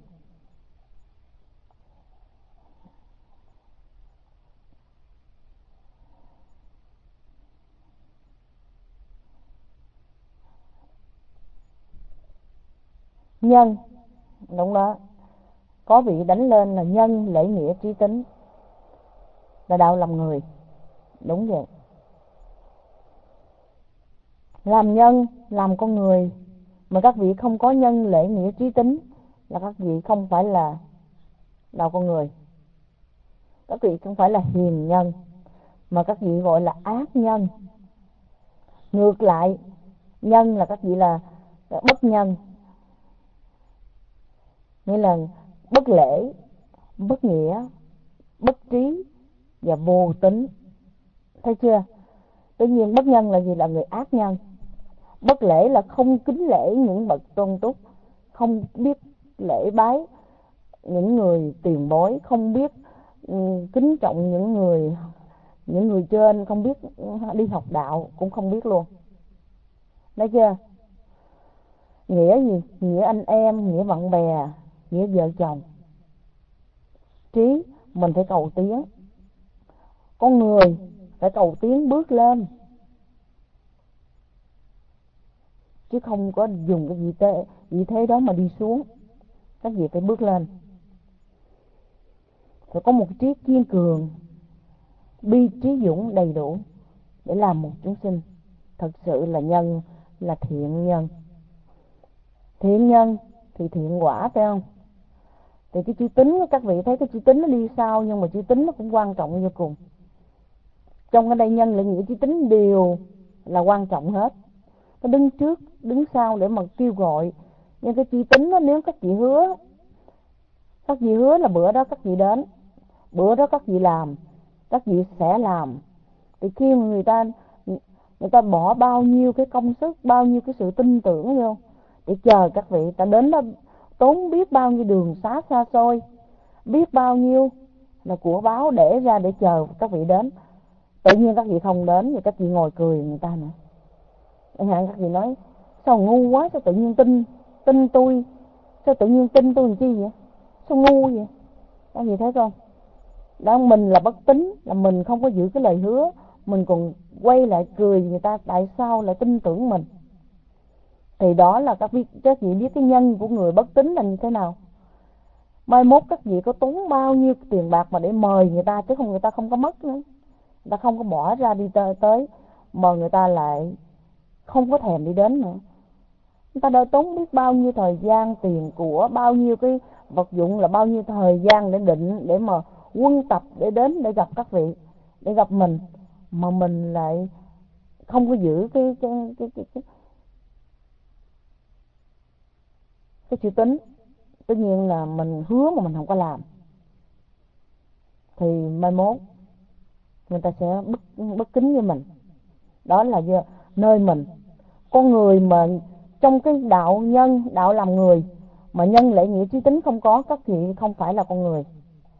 Nhân, đúng đó. Có vị đánh lên là nhân, lễ nghĩa, trí tính là đạo làm người. Đúng vậy. Làm nhân, làm con người mà các vị không có nhân, lễ nghĩa, trí tính là các vị không phải là đạo con người. Các vị không phải là hiền nhân, mà các vị gọi là ác nhân. Ngược lại, nhân là các vị là bất nhân, nghĩa là bất lễ, bất nghĩa, bất trí và vô tính. Thấy chưa? Tất nhiên bất nhân là gì? Là người ác nhân. Bất lễ là không kính lễ những bậc tôn túc, không biết lễ bái những người tiền bối, không biết kính trọng những người trên, không biết đi học đạo cũng không biết luôn. Thấy chưa? Nghĩa gì? Nghĩa anh em, nghĩa bạn bè, nghĩa vợ chồng. Trí, mình phải cầu tiến. Con người phải cầu tiến bước lên, chứ không có dùng cái vị thế đó mà đi xuống. Các vị phải bước lên, phải có một trí kiên cường, bi trí dũng đầy đủ để làm một chúng sinh thật sự là nhân, là thiện nhân. Thiện nhân thì thiện quả, phải không? Thì cái chữ tính, các vị thấy cái chữ tính nó đi sau, nhưng mà chữ tính nó cũng quan trọng vô cùng. Trong cái đây nhân, lễ nghĩa, trí tính đều là quan trọng hết. Nó đứng trước, đứng sau để mà kêu gọi. Nhưng cái chữ tính đó, nếu các vị hứa là bữa đó các vị đến, bữa đó các vị làm, các vị sẽ làm. Thì khi mà người ta bỏ bao nhiêu cái công sức, bao nhiêu cái sự tin tưởng vô để chờ các vị, ta đến đó tốn biết bao nhiêu đường xá xa xôi, biết bao nhiêu là của báo để ra để chờ các vị đến. Tự nhiên các vị không đến thì các vị ngồi cười người ta nữa. Chẳng hạn các vị nói sao ngu quá, sao tự nhiên tin tôi, sao tự nhiên tin tôi làm chi vậy, sao ngu vậy. Các vị thấy không? Đó, mình là bất tín, là mình không có giữ cái lời hứa, mình còn quay lại cười người ta tại sao lại tin tưởng mình. Thì đó là các vị biết cái nhân của người bất tín là như thế nào. Mai mốt các vị có tốn bao nhiêu tiền bạc mà để mời người ta, chứ không người ta không có mất nữa, người ta không có bỏ ra đi tới mà người ta lại không có thèm đi đến nữa. Người ta đã tốn biết bao nhiêu thời gian, tiền của, bao nhiêu cái vật dụng, là bao nhiêu thời gian để định, để mà quân tập để đến để gặp các vị, để gặp mình, mà mình lại không có giữ cái chữ tín. Tất nhiên là mình hứa mà mình không có làm thì mai mốt người ta sẽ bất kính với mình. Đó là nơi mình, con người mà trong cái đạo nhân, đạo làm người mà nhân lễ nghĩa trí tín không có, các vị không phải là con người.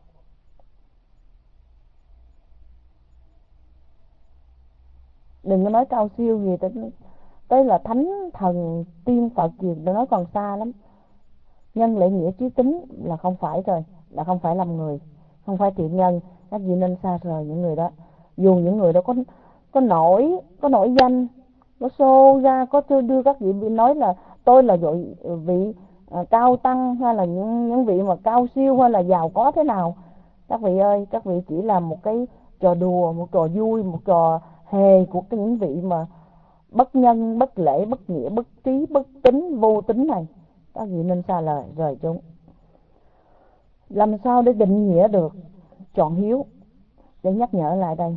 Đừng có nói cao siêu gì tới là thánh thần tiên Phật gì, đừng nói, còn xa lắm. Nhân lễ nghĩa trí tín là không phải rồi, là không phải làm người, không phải thiện nhân. Các vị nên xa rời những người đó. Dù những người đó có nổi danh, có xô ra, có đưa các vị nói là tôi là vị cao tăng, hay là những vị mà cao siêu, hay là giàu có thế nào. Các vị ơi, các vị chỉ là một cái trò đùa, một trò vui, một trò hề của những vị mà bất nhân, bất lễ, bất nghĩa, bất trí, bất tín, vô tín này. Các vị nên xa rời chúng. Làm sao để định nghĩa được chọn hiếu? Để nhắc nhở lại đây,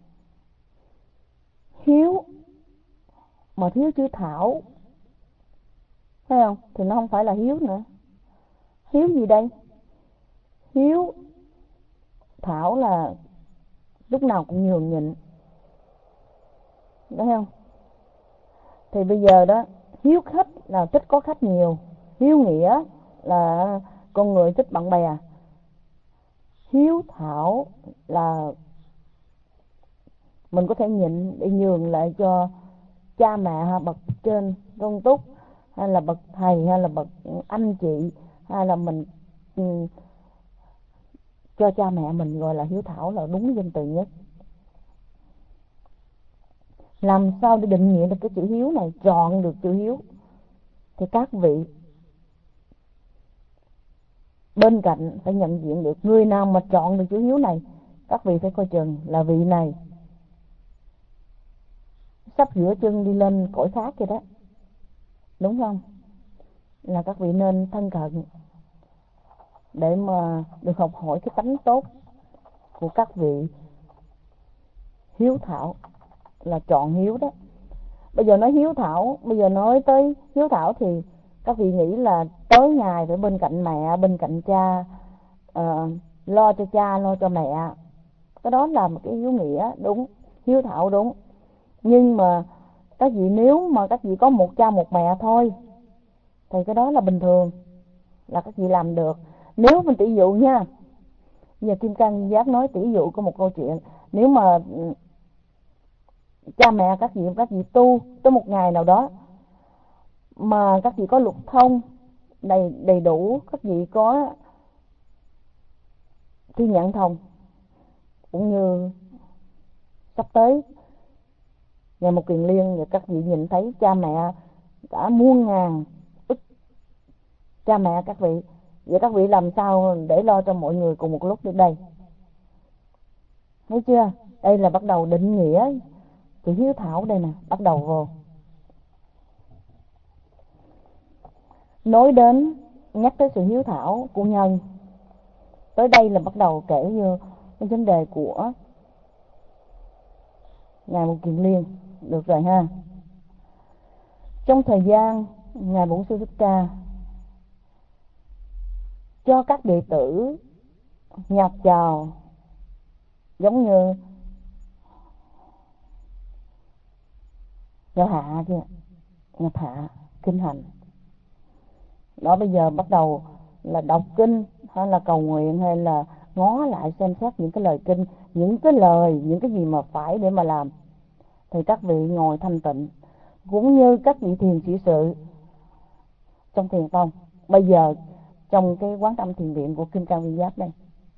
hiếu mà thiếu chữ thảo, thấy không, thì nó không phải là hiếu nữa. Hiếu gì đây? Hiếu thảo là lúc nào cũng nhường nhịn, thấy không? Thì bây giờ đó, hiếu khách là thích có khách nhiều, hiếu nghĩa là con người thích bạn bè, hiếu thảo là mình có thể nhịn để nhường lại cho cha mẹ, bậc trên tôn túc, hay là bậc thầy, hay là bậc anh chị, hay là mình cho cha mẹ mình, gọi là hiếu thảo, là đúng danh từ nhất. Làm sao để định nghĩa được cái chữ hiếu này, chọn được chữ hiếu? Thì các vị bên cạnh phải nhận diện được người nào mà chọn được chữ hiếu này, các vị phải coi chừng là vị này sắp rửa chân đi lên cõi khác vậy đó, đúng không? Là các vị nên thân cận để mà được học hỏi cái tánh tốt của các vị hiếu thảo, là chọn hiếu đó. Bây giờ nói hiếu thảo, bây giờ nói tới hiếu thảo thì các vị nghĩ là tối ngày phải bên cạnh mẹ, bên cạnh cha, lo cho cha, lo cho mẹ. Cái đó là một cái hiếu nghĩa, đúng, hiếu thảo đúng. Nhưng mà các vị nếu mà các vị có một cha một mẹ thôi thì cái đó là bình thường, là các vị làm được. Nếu mình tỷ dụ nha, giờ Kim Cang Giác nói tỷ dụ có một câu chuyện, nếu mà cha mẹ các vị tu tới một ngày nào đó mà các vị có lục thông đầy đủ, các vị có thiên nhãn thông, cũng như sắp tới ngày một kiền liên, và các vị nhìn thấy cha mẹ cả muôn ngàn ức cha mẹ các vị, vậy các vị làm sao để lo cho mọi người cùng một lúc được đây? Thấy chưa? Đây là bắt đầu định nghĩa chữ hiếu thảo đây nè, bắt đầu vô. Nói đến, nhắc tới sự hiếu thảo của nhân, tới đây là bắt đầu kể vô cái vấn đề của Ngài Một Kiền Liên. Được rồi ha. Trong thời gian Ngài Bổn Sư Thích Ca cho các đệ tử nhập vào giống như nhập hạ kia, nhập hạ kinh hành đó. Bây giờ bắt đầu là đọc kinh, hay là cầu nguyện, hay là ngó lại xem xét những cái lời kinh, những cái lời, những cái gì mà phải để mà làm, thì các vị ngồi thanh tịnh, cũng như các vị thiền sĩ sự trong thiền tông. Bây giờ trong cái quán tâm thiền viện của Kim Cang Viên Giáp đây,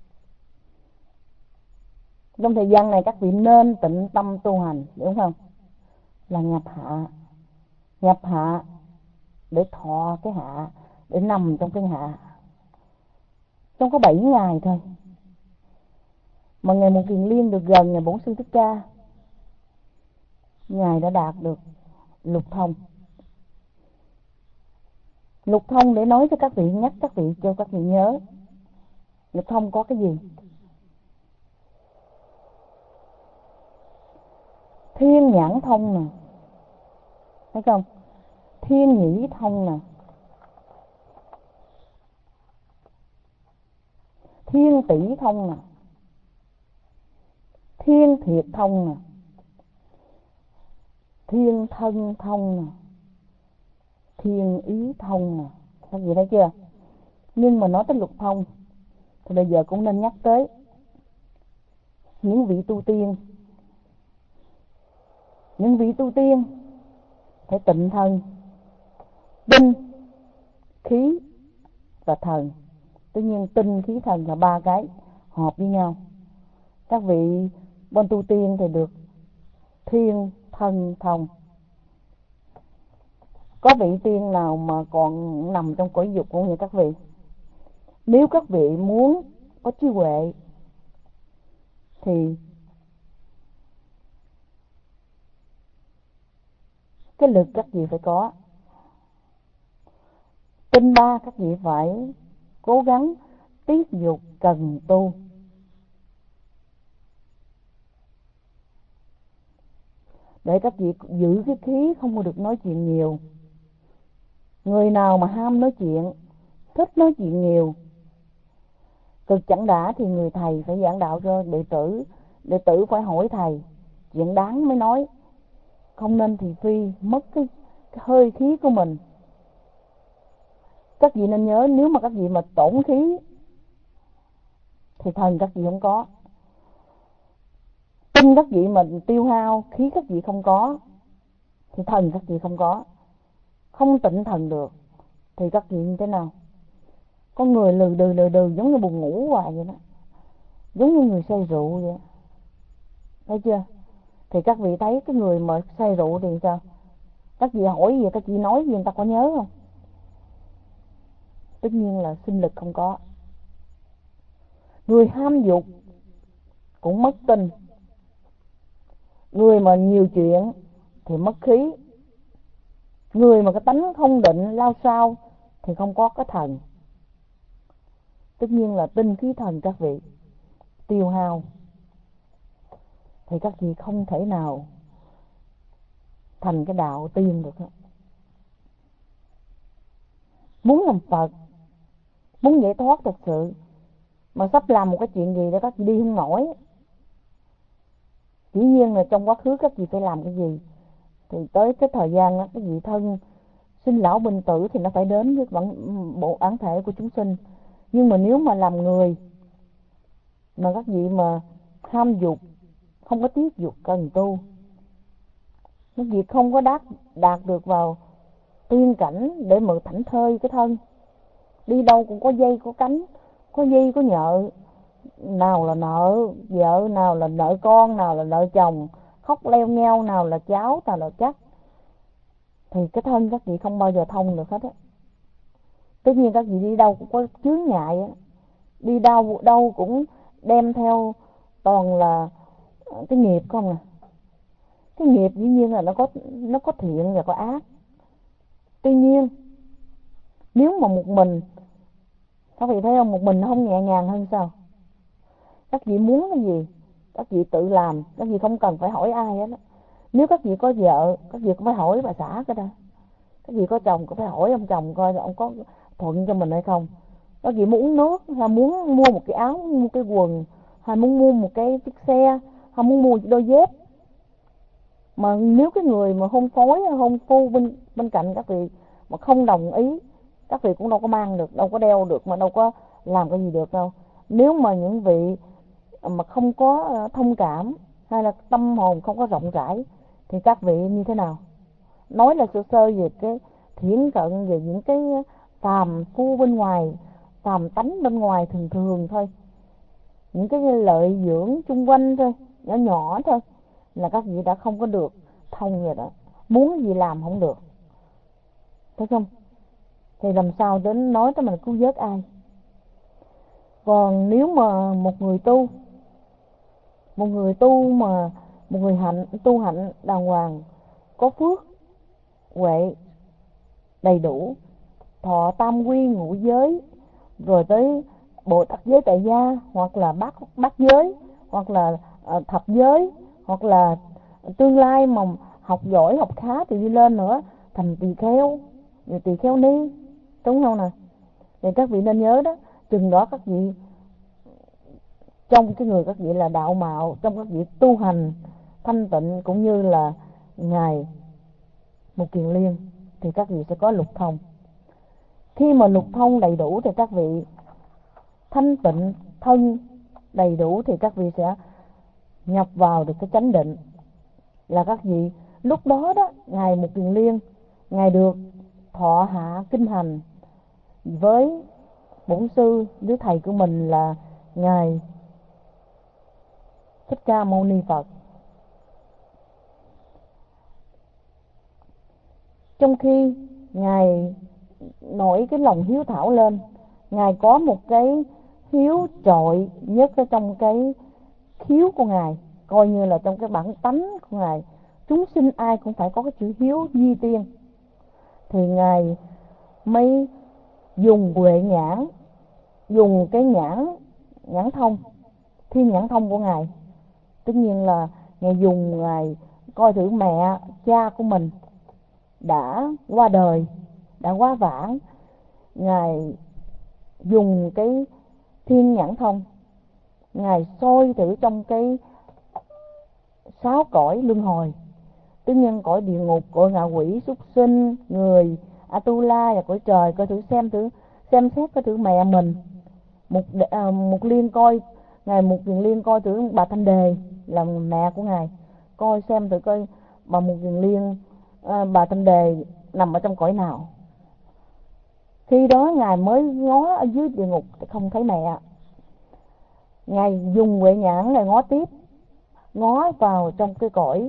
trong thời gian này các vị nên tịnh tâm tu hành, đúng không? Là nhập hạ để thọ cái hạ, để nằm trong cái hạ. trong có 7 ngày thôi mà Ngài Một Kiền Liên được gần Ngài Bổn Sư Thích Ca. Ngài đã đạt được lục thông. Lục thông để nói cho các vị, nhắc các vị, cho các vị nhớ. Lục thông có cái gì? Thiên nhãn thông nè, thấy không? Thiên nhĩ thông nè, thiên tỷ thông nè, thiên thiệt thông nè, thiên thân thông nè, thiên ý thông nè. Các vị thấy chưa? Nhưng mà nói tới lục thông thì bây giờ cũng nên nhắc tới những vị tu tiên. Những vị tu tiên phải tịnh thân, tinh, khí và thần. Tất nhiên tinh, khí, thần là ba cái hợp với nhau. Các vị bên tu tiên thì được thiên, thân, thông. Có vị tiên nào mà còn nằm trong cõi dục không vậy các vị? Nếu các vị muốn có trí huệ thì cái lực các vị phải có. Tinh ba các vị phải cố gắng tiết dục cần tu. Để các vị giữ cái khí không có được nói chuyện nhiều. Người nào mà ham nói chuyện, thích nói chuyện nhiều, cực chẳng đã thì người thầy phải giảng đạo cho đệ tử. Đệ tử phải hỏi thầy chuyện đáng mới nói, không nên thì phi, mất cái hơi khí của mình. Các vị nên nhớ, nếu mà các vị mà tổn khí thì thần các vị không có. Tinh các vị mà tiêu hao, khí các vị không có thì thần các vị không có. Không tịnh thần được thì các vị như thế nào? Có người lừ đừ giống như buồn ngủ hoài vậy đó, giống như người say rượu vậy. Thấy chưa? Thì các vị thấy cái người mà say rượu thì sao? Các vị hỏi gì, các vị nói gì người ta có nhớ không? Tất nhiên là sinh lực không có. Người ham dục cũng mất tinh. Người mà nhiều chuyện thì mất khí. Người mà cái tánh không định lao sao thì không có cái thần. Tất nhiên là tinh khí thần các vị tiêu hao thì các vị không thể nào thành cái đạo tiên được. Muốn làm Phật, muốn giải thoát thật sự mà sắp làm một cái chuyện gì đó các vị đi không nổi. Dĩ nhiên là trong quá khứ các vị phải làm cái gì thì tới cái thời gian đó, cái vị thân sinh lão bệnh tử thì nó phải đến với bộ bản thể của chúng sinh. Nhưng mà nếu mà làm người mà các vị mà ham dục, không có tiết dục cần tu, các vị không có đạt được vào tiên cảnh để mà thảnh thơi cái thân. Đi đâu cũng có dây có cánh, có dây có nhợ, nào là nợ vợ, nào là nợ con, nào là nợ chồng, khóc leo nheo, nào là cháu, nào là chắc, thì cái thân các vị không bao giờ thông được hết á. Tất nhiên các vị đi đâu cũng có chướng ngại á, đi đâu cũng đem theo toàn là cái nghiệp không à. Cái nghiệp dĩ nhiên là nó có thiện và có ác. Tuy nhiên nếu mà một mình, các vị thấy không, một mình nó không nhẹ nhàng hơn sao? Các vị muốn cái gì các vị tự làm, các vị không cần phải hỏi ai hết. Nếu các vị có vợ, các vị cũng phải hỏi bà xã cái đó. Các vị có chồng cũng phải hỏi ông chồng coi ông có thuận cho mình hay không. Các vị muốn uống nước, hay muốn mua một cái áo, mua cái quần, hay muốn mua một cái chiếc xe, hay muốn mua đôi dép, mà nếu cái người mà hôn phối, hôn phu bên cạnh các vị mà không đồng ý, các vị cũng đâu có mang được, đâu có đeo được, mà đâu có làm cái gì được đâu. Nếu mà những vị mà không có thông cảm hay là tâm hồn không có rộng rãi thì các vị như thế nào? Nói là sơ sơ về cái thiển cận, về những cái phàm phu bên ngoài, phàm tánh bên ngoài thường thường thôi, những cái lợi dưỡng chung quanh thôi, nhỏ nhỏ thôi, là các vị đã không có được thông rồi đó. Muốn gì làm không được, thấy không? Thì làm sao đến nói tới mình cứu vớt ai? Còn nếu mà một người tu hạnh đàng hoàng, có phước huệ đầy đủ, thọ tam quy ngũ giới, rồi tới Bồ Tát giới tại gia, hoặc là bát giới, hoặc là thập giới, hoặc là tương lai mà học giỏi học khá thì đi lên nữa thành tỳ kheo, rồi tỳ kheo ni, đúng không nè? Thì các vị nên nhớ đó, chừng đó các vị trong cái người các vị là đạo mạo, trong các vị tu hành thanh tịnh, cũng như là ngài Mục Kiền Liên, thì các vị sẽ có lục thông. Khi mà lục thông đầy đủ thì các vị thanh tịnh thân đầy đủ thì các vị sẽ nhập vào được cái chánh định. Là các vị lúc đó đó, ngài Mục Kiền Liên, ngài được thọ hạ kinh hành với bổn sư với thầy của mình là ngài Thích Ca Mâu Ni Phật. Trong khi ngài nổi cái lòng hiếu thảo lên, ngài có một cái hiếu trội nhất ở trong cái khiếu của ngài, coi như là trong cái bản tánh của ngài, chúng sinh ai cũng phải có cái chữ hiếu di tiên. Thì ngài mới dùng huệ nhãn, dùng cái nhãn thông, thiên nhãn thông của ngài. Tất nhiên là ngài coi thử mẹ cha của mình đã qua đời, đã quá vãng, ngài dùng cái thiên nhãn thông, ngài soi thử trong cái 6 cõi luân hồi, tất nhiên cõi địa ngục, cõi ngạ quỷ, súc sinh, người, Atula và cõi trời, coi thử xem xét coi thử mẹ mình. Mục Liên coi, ngài Mục Kiền Liên coi thử bà Thanh Đề là mẹ của ngài, coi xem thử coi bà Mục Kiền Liên, bà Thanh Đề nằm ở trong cõi nào. Khi đó ngài mới ngó ở dưới địa ngục không thấy mẹ, ngài dùng huệ nhãn, ngài ngó tiếp, ngó vào trong cái cõi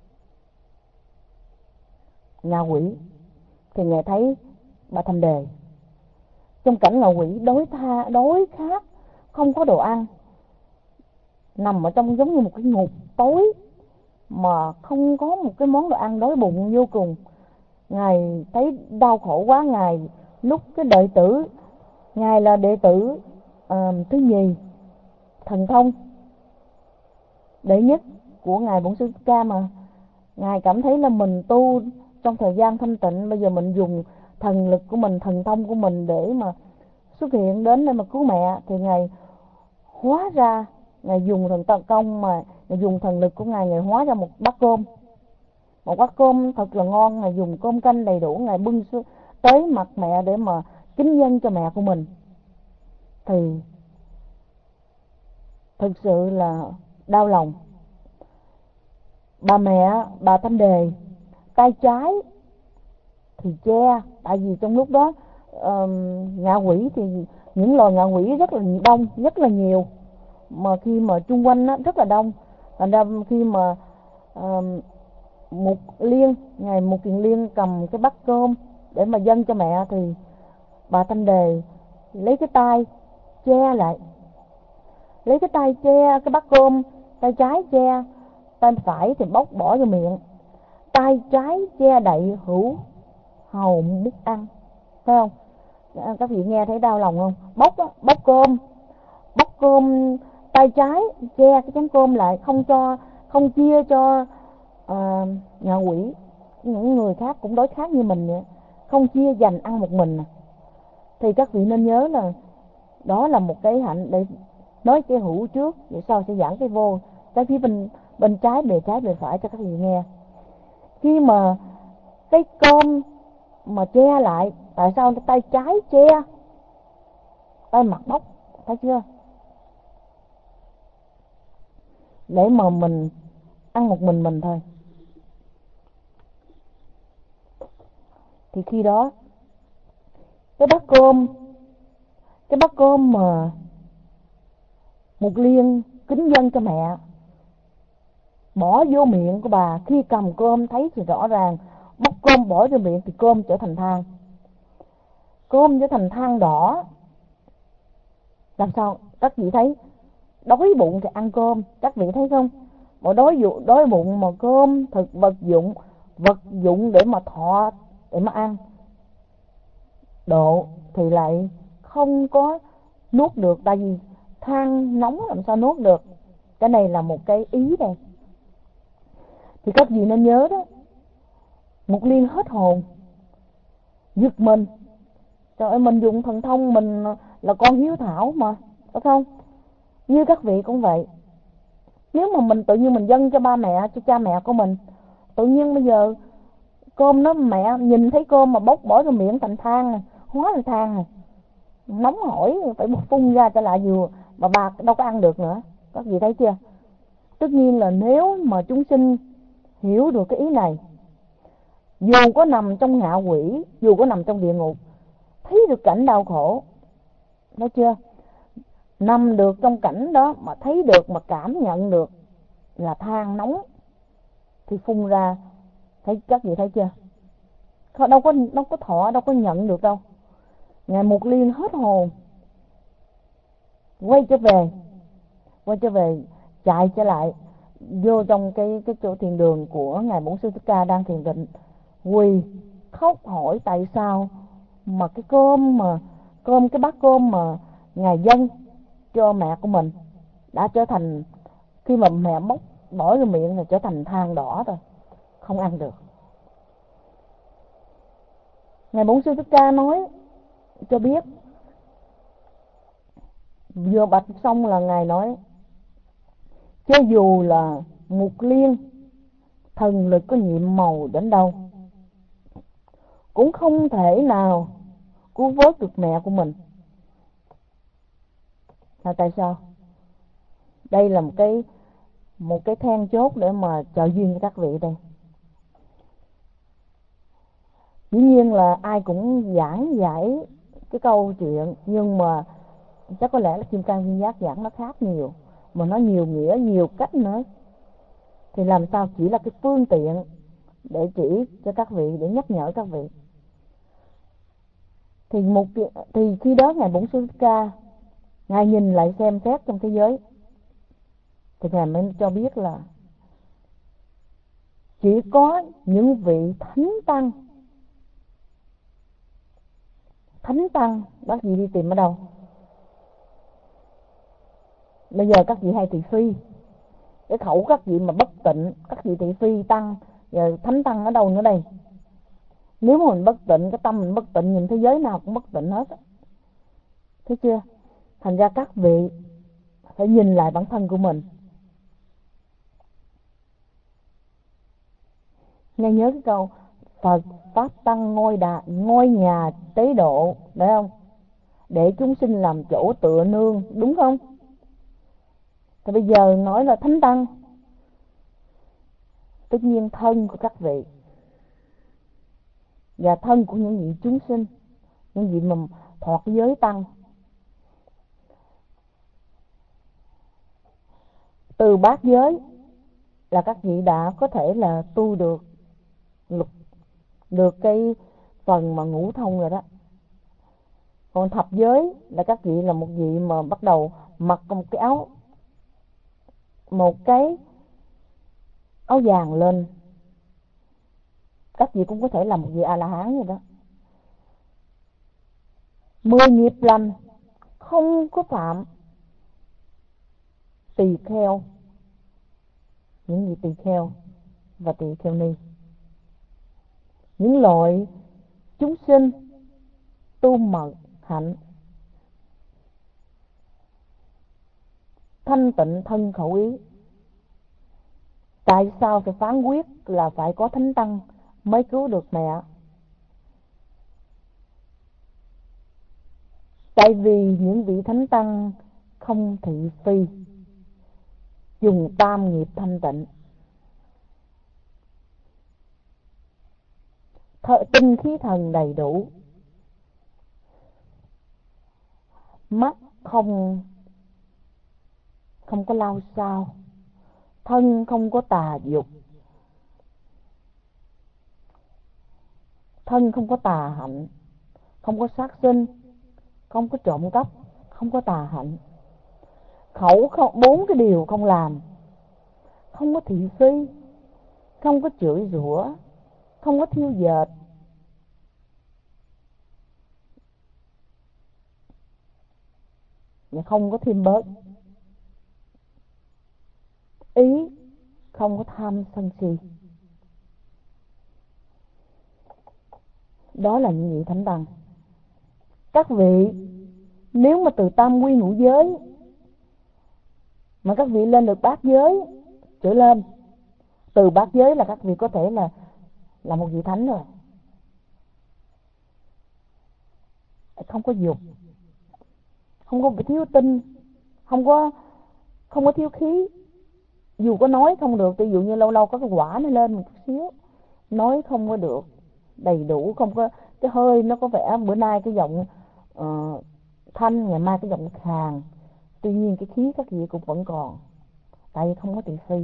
ngạ quỷ thì ngài thấy bà Thanh Đề trong cảnh ngạ quỷ đói khát, không có đồ ăn, nằm ở trong giống như một cái ngục tối mà không có một cái món đồ ăn, đói bụng vô cùng. Ngài thấy đau khổ quá, ngài lúc cái đệ tử, ngài là đệ tử thứ nhì thần thông đệ nhất của ngài Bổn Sư Thích Ca, mà ngài cảm thấy là mình tu trong thời gian thanh tịnh, bây giờ mình dùng thần lực của mình, thần thông của mình để mà xuất hiện đến để mà cứu mẹ, thì ngài hóa ra, ngài dùng thần công mà ngài dùng thần lực của ngài hóa ra một bát cơm thật là ngon, ngài dùng cơm canh đầy đủ, ngài bưng tới mặt mẹ để mà kính dâng cho mẹ của mình. Thì thực sự là đau lòng. Bà Thanh Đề tay trái thì che, tại vì trong lúc đó ngạ quỷ thì những loài ngạ quỷ rất là đông, rất là nhiều, mà khi mà chung quanh nó rất là đông, thành ra khi mà ngài Mục Kiền Liên cầm cái bát cơm để mà dâng cho mẹ, thì bà Thanh Đề lấy cái tay che lại, lấy cái tay che cái bát cơm, tay trái che, tay phải thì bỏ vô miệng, tay trái che đậy hữu hầu múc ăn, phải không? Các vị nghe thấy đau lòng không? Bóc cơm tay trái che cái chén cơm lại, không chia cho ngạ quỷ, những người khác cũng đói khát như mình vậy, không chia dành ăn một mình. Thì các vị nên nhớ là đó là một cái hạnh, để nói cái hữu trước, vậy sau sẽ giảng cái vô, cái phía bên trái bề phải cho các vị nghe. Khi mà cái cơm mà che lại, tại sao tay trái che, tay mặt bóc, thấy chưa? Để mà mình ăn một mình thôi. Thì khi đó cái bát cơm mà Mục Liên kính dâng cho mẹ bỏ vô miệng của bà, khi cầm cơm thấy thì rõ ràng, bóc cơm bỏ vô miệng thì cơm trở thành than, đỏ, Làm sao các vị thấy đói bụng thì ăn cơm, các vị thấy không? Mà đói bụng mà cơm thực vật dụng để mà thọ, để mà ăn độ thì lại không có nuốt được, tại vì than nóng làm sao nuốt được. Cái này là một cái ý đây. Thì các vị nên nhớ đó, Mục Liên hết hồn, giật mình. Trời ơi, mình dùng thần thông, mình là con hiếu thảo mà, phải không? Như các vị cũng vậy. Nếu mà mình tự nhiên mình dâng cho cha mẹ của mình, tự nhiên bây giờ cơm nó, mẹ nhìn thấy cơm mà bốc bỏ ra miệng thành than này, hóa thành than này, nóng hổi, phải phun ra trở lại vừa, mà bà đâu có ăn được nữa. Các vị thấy chưa? Tất nhiên là nếu mà chúng sinh hiểu được cái ý này, dù có nằm trong ngạ quỷ, dù có nằm trong địa ngục, thấy được cảnh đau khổ, nói chưa, nằm được trong cảnh đó mà thấy được, mà cảm nhận được là than nóng thì phun ra. Thấy các vị thấy chưa? Đâu có thọ, đâu có nhận được đâu. Ngài Mục Liên hết hồn, quay trở về, chạy trở lại vô trong cái chỗ thiền đường của ngài Bổn Sư Thích Ca đang thiền định, quỳ khóc hỏi tại sao mà cái bát cơm mà ngài dâng cho mẹ của mình đã trở thành, khi mà mẹ bỏ ra miệng thì trở thành than đỏ rồi, không ăn được. Ngài Bổn Sư Thích Ca nói cho biết, vừa bạch xong là ngài nói, cho dù là Mục Liên thần lực có nhiệm màu đến đâu, cũng không thể nào cứu vớt được mẹ của mình. Là tại sao? Đây là một cái then chốt để mà trợ duyên cho các vị đây. Dĩ nhiên là ai cũng giảng giải cái câu chuyện, nhưng mà chắc có lẽ là Kim Cang Viên Giác giảng nó khác nhiều, mà nó nhiều nghĩa, nhiều cách nữa, thì làm sao chỉ là cái phương tiện để chỉ cho các vị, để nhắc nhở các vị. Thì khi đó ngài Bổn Sư Thích Ca, ngài nhìn lại xem xét trong thế giới, thì ngài mới cho biết là chỉ có những vị thánh tăng, bác vị đi tìm ở đâu? Bây giờ các vị hay thị phi, cái khẩu các vị mà bất tịnh, các vị thị phi tăng, giờ thánh tăng ở đâu nữa đây? Nếu mà mình bất tịnh, cái tâm mình bất tịnh, nhìn thế giới nào cũng bất tịnh hết. Thấy chưa? Thành ra các vị phải nhìn lại bản thân của mình. Nghe nhớ cái câu Phật Pháp Tăng ngôi nhà tế độ, phải không? Để chúng sinh làm chỗ tựa nương, đúng không? Thì bây giờ nói là thánh tăng, tất nhiên thân của các vị và thân của những vị chúng sinh, những vị mà thọ cái giới tăng. Từ bát giới là các vị đã có thể là tu được cái phần mà ngũ thông rồi đó. Còn thập giới là các vị là một vị mà bắt đầu mặc một cái áo vàng lên, các vị cũng có thể là một vị A La Hán rồi đó. 10 nghiệp lành không có phạm tỳ kheo, những vị tỳ kheo và tỳ kheo ni, những loại chúng sinh tu mật hạnh, thanh tịnh thân khẩu ý. Tại sao phải phán quyết là phải có thánh tăng mới cứu được mẹ? Tại vì những vị thánh tăng không thị phi, dùng tam nghiệp thanh tịnh, tinh khí thần đầy đủ, mắt không có lao sao, thân không có tà dục, thân không có tà hạnh, không có sát sinh, không có trộm cắp, không có tà hạnh, khẩu không, 4 cái điều không làm, không có thị phi, không có chửi rủa, không có thiêu dệt, và không có thêm bớt, ý không có tham sân si. Đó là những vị thánh tăng. Các vị nếu mà từ tam quy ngũ giới mà các vị lên được bát giới trở lên, từ bát giới là các vị có thể là một vị thánh rồi. Không có dục, không có bị thiếu tinh, không có thiếu khí. Dù có nói không được, ví dụ như lâu lâu có cái quả nó lên một chút xíu, nói không có được đầy đủ, không có cái hơi nó có vẻ bữa nay cái giọng thanh, ngày mai cái giọng khàn, tuy nhiên cái khí các vị cũng vẫn còn, tại vì không có thị phi.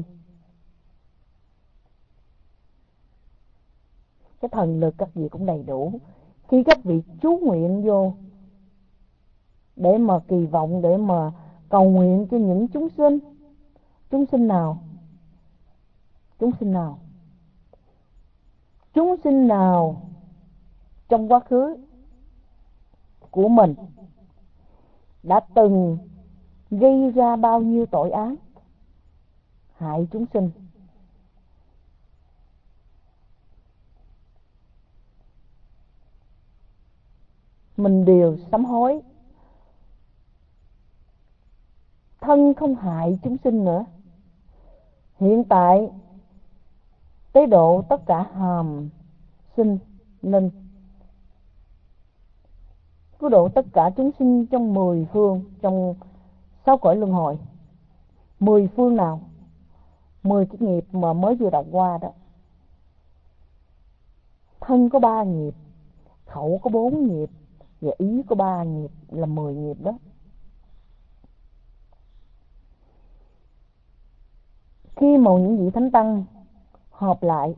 Cái thần lực các vị cũng đầy đủ. Khi các vị chú nguyện vô để mà kỳ vọng, để mà cầu nguyện cho những chúng sinh, chúng sinh nào? Chúng sinh nào? Chúng sinh nào trong quá khứ của mình đã từng gây ra bao nhiêu tội ác, hại chúng sinh, mình đều sám hối, thân không hại chúng sinh nữa. Hiện tại tế độ tất cả hàm sinh linh, cứu độ tất cả chúng sinh trong 10 phương, trong 6 cõi luân hồi. 10 phương nào? 10 cái nghiệp mà mới vừa đọc qua đó. Thân có 3 nghiệp, khẩu có 4 nghiệp, và ý có 3 nghiệp, là 10 nghiệp đó. Khi mà những vị thánh tăng họp lại,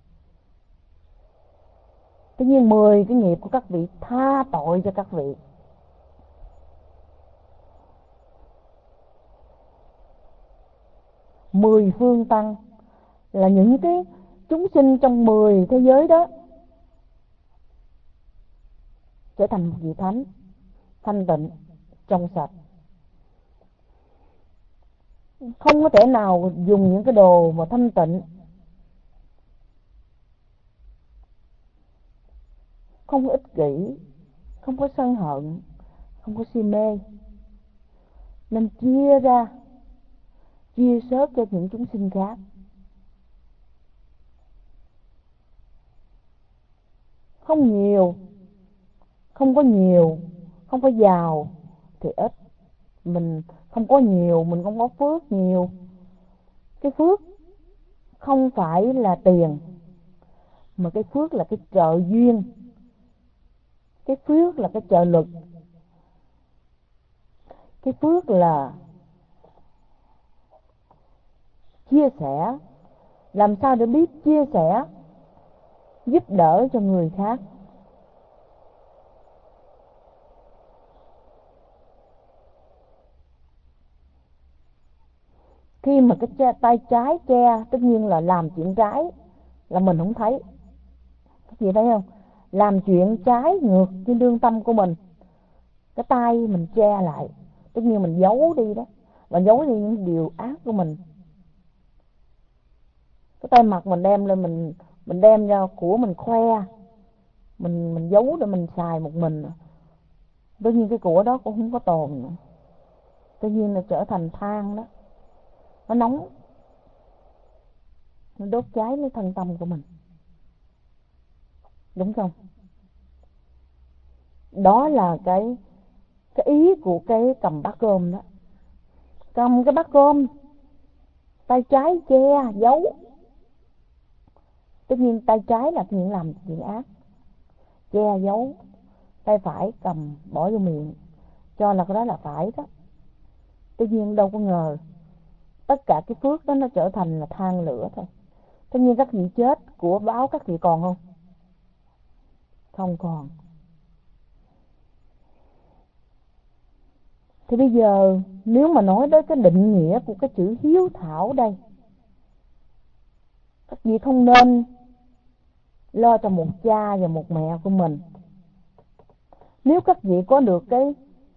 tất nhiên 10 cái nghiệp của các vị tha tội cho các vị. Mười phương tăng là những cái chúng sinh trong 10 thế giới đó trở thành một vị thánh thanh tịnh, trong sạch. Không có thể nào dùng những cái đồ mà thanh tịnh, không có ích kỷ, không có sân hận, không có si mê, nên chia ra, chia sớt cho những chúng sinh khác. Không nhiều, không có nhiều, không có giàu thì ít. Mình không có nhiều, mình không có phước nhiều. Cái phước không phải là tiền, mà cái phước là cái trợ duyên, cái phước là cái trợ lực, cái phước là chia sẻ. Làm sao để biết chia sẻ, giúp đỡ cho người khác. Khi mà cái tay trái che, tất nhiên là làm chuyện trái là mình không thấy. Các chị thấy không? Làm chuyện trái ngược với lương tâm của mình, cái tay mình che lại, tất nhiên mình giấu đi đó, và giấu đi những điều ác của mình. Cái tay mặt mình đem lên, mình đem ra của mình khoe, mình giấu để mình xài một mình. Tất nhiên cái của đó cũng không có tồn nữa, tất nhiên là trở thành than đó, nó nóng, nó đốt cháy lấy thân tâm của mình, đúng không? Đó là cái ý của cái cầm bát cơm đó. Cầm cái bát cơm, tay trái che giấu, tất nhiên tay trái là những làm chuyện ác, che giấu. Tay phải cầm bỏ vô miệng, cho là cái đó là phải đó. Tất nhiên đâu có ngờ tất cả cái phước đó nó trở thành là than lửa thôi. Tất nhiên các vị chết, của báo các vị còn không? Không còn. Thì bây giờ nếu mà nói tới cái định nghĩa của cái chữ hiếu thảo đây, các vị không nên lo cho một cha và một mẹ của mình. Nếu các vị có được cái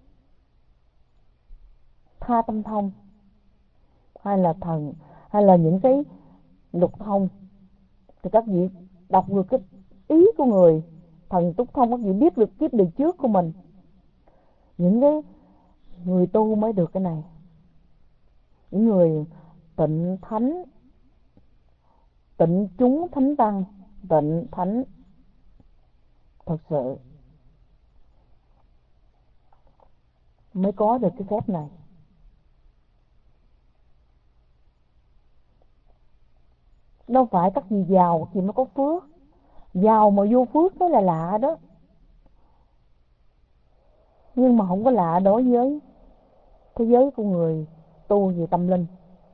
tha tâm thông hay là thần hay là những cái lục thông, thì các vị đọc được cái ý của người thần túc thông, các vị biết được kiếp đời trước của mình. Những cái người tu mới được cái này, những người tịnh thánh, tịnh chúng thánh tăng, tịnh thánh thật sự mới có được cái phép này. Đâu phải các vị giàu thì mới có phước, giàu mà vô phước mới là lạ đó. Nhưng mà không có lạ đối với thế giới của người tu về tâm linh.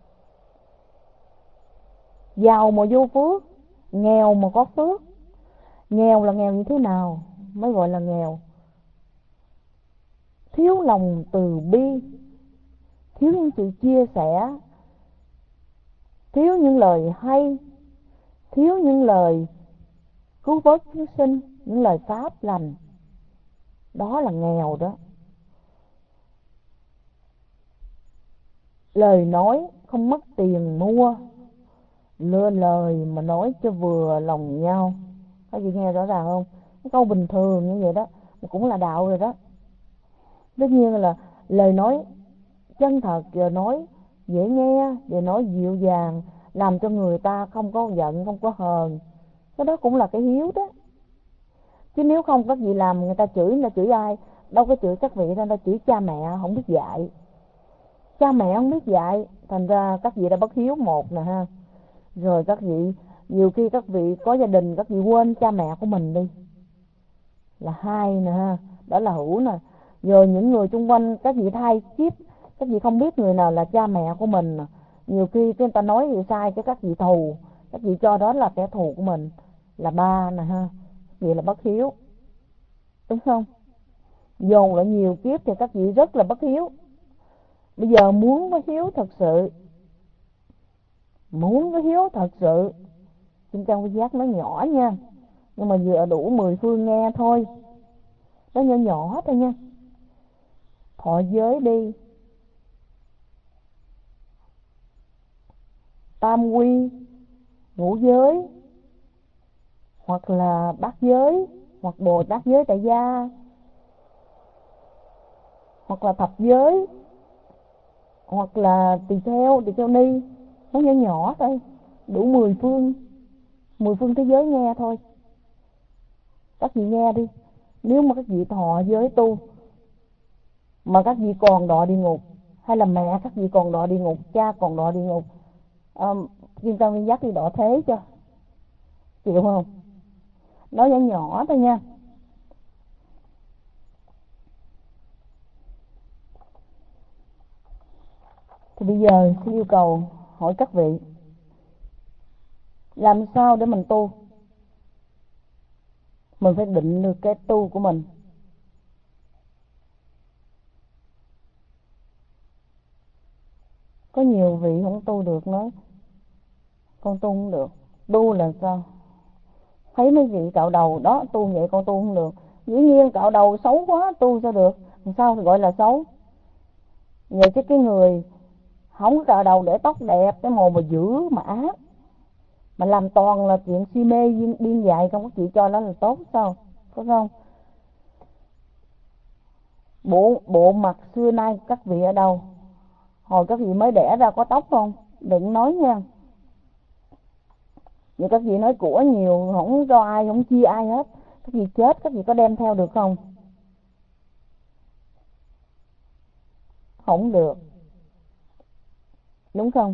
Giàu mà vô phước, nghèo mà có phước. Nghèo là nghèo như thế nào mới gọi là nghèo? Thiếu lòng từ bi, thiếu những sự chia sẻ, thiếu những lời hay, thiếu những lời cứu vớt chúng sinh, những lời pháp lành. Đó là nghèo đó. Lời nói không mất tiền mua, lưa lời mà nói cho vừa lòng nhau. Các vị nghe rõ ràng không? Cái câu bình thường như vậy đó cũng là đạo rồi đó. Tất nhiên là lời nói chân thật, lời nói dễ nghe, lời nói dịu dàng, làm cho người ta không có giận, không có hờn. Cái đó cũng là cái hiếu đó. Chứ nếu không các vị làm người ta chửi ai? Đâu có chửi các vị đâu, ta chửi cha mẹ không biết dạy. Cha mẹ không biết dạy, thành ra các vị đã bất hiếu một nè ha. Rồi các vị, nhiều khi các vị có gia đình, các vị quên cha mẹ của mình đi, là hai nè ha, đó là hữu nè. Rồi những người xung quanh các vị thay kiếp, các vị không biết người nào là cha mẹ của mình nè. Nhiều khi người ta nói gì sai cái các vị thù, các vị cho đó là kẻ thù của mình, là ba nè ha. Vậy là bất hiếu, đúng không? Dồn lại nhiều kiếp thì các vị rất là bất hiếu. Bây giờ muốn có hiếu thật sự, muốn có hiếu thật sự, Kim Cang Quy Giác nói nhỏ nha, nhưng mà vừa đủ 10 phương nghe thôi. Nó nhỏ nhỏ thôi nha. Thọ giới đi, tam quy, ngũ giới, hoặc là bát giới, hoặc Bồ Tát giới tại gia, hoặc là thập giới, hoặc là tỳ kheo ni. Nó nhỏ nhỏ thôi, đủ 10 phương thế giới nghe thôi. Các vị nghe đi. Nếu mà các vị thọ giới tu mà các vị còn đọa địa ngục, hay là mẹ các vị còn đọa địa ngục, cha còn đọa địa ngục, Kim Cang Nguyên Giác đi đọa thế cho, chịu không? Nó nhỏ nhỏ thôi nha. Thì bây giờ xin yêu cầu hỏi các vị, làm sao để mình tu? Mình phải định được cái tu của mình. Có nhiều vị không tu được, nói con tu không được. Tu là sao? Thấy mấy vị cạo đầu đó tu vậy con tu không được. Dĩ nhiên cạo đầu xấu quá, tu sao được? Làm sao thì gọi là xấu? Vậy chứ cái người không có cạo đầu để tóc đẹp, cái mồm mà dữ mà ác, mà làm toàn là chuyện si mê điên dại, không có chịu cho nó là tốt sao? Có không? Bộ mặt xưa nay các vị ở đâu? Hồi các vị mới đẻ ra có tóc không? Đừng nói nha. Vậy các vị nói của nhiều, không cho ai, không chia ai hết. Các vị chết, các vị có đem theo được không? Không được, đúng không?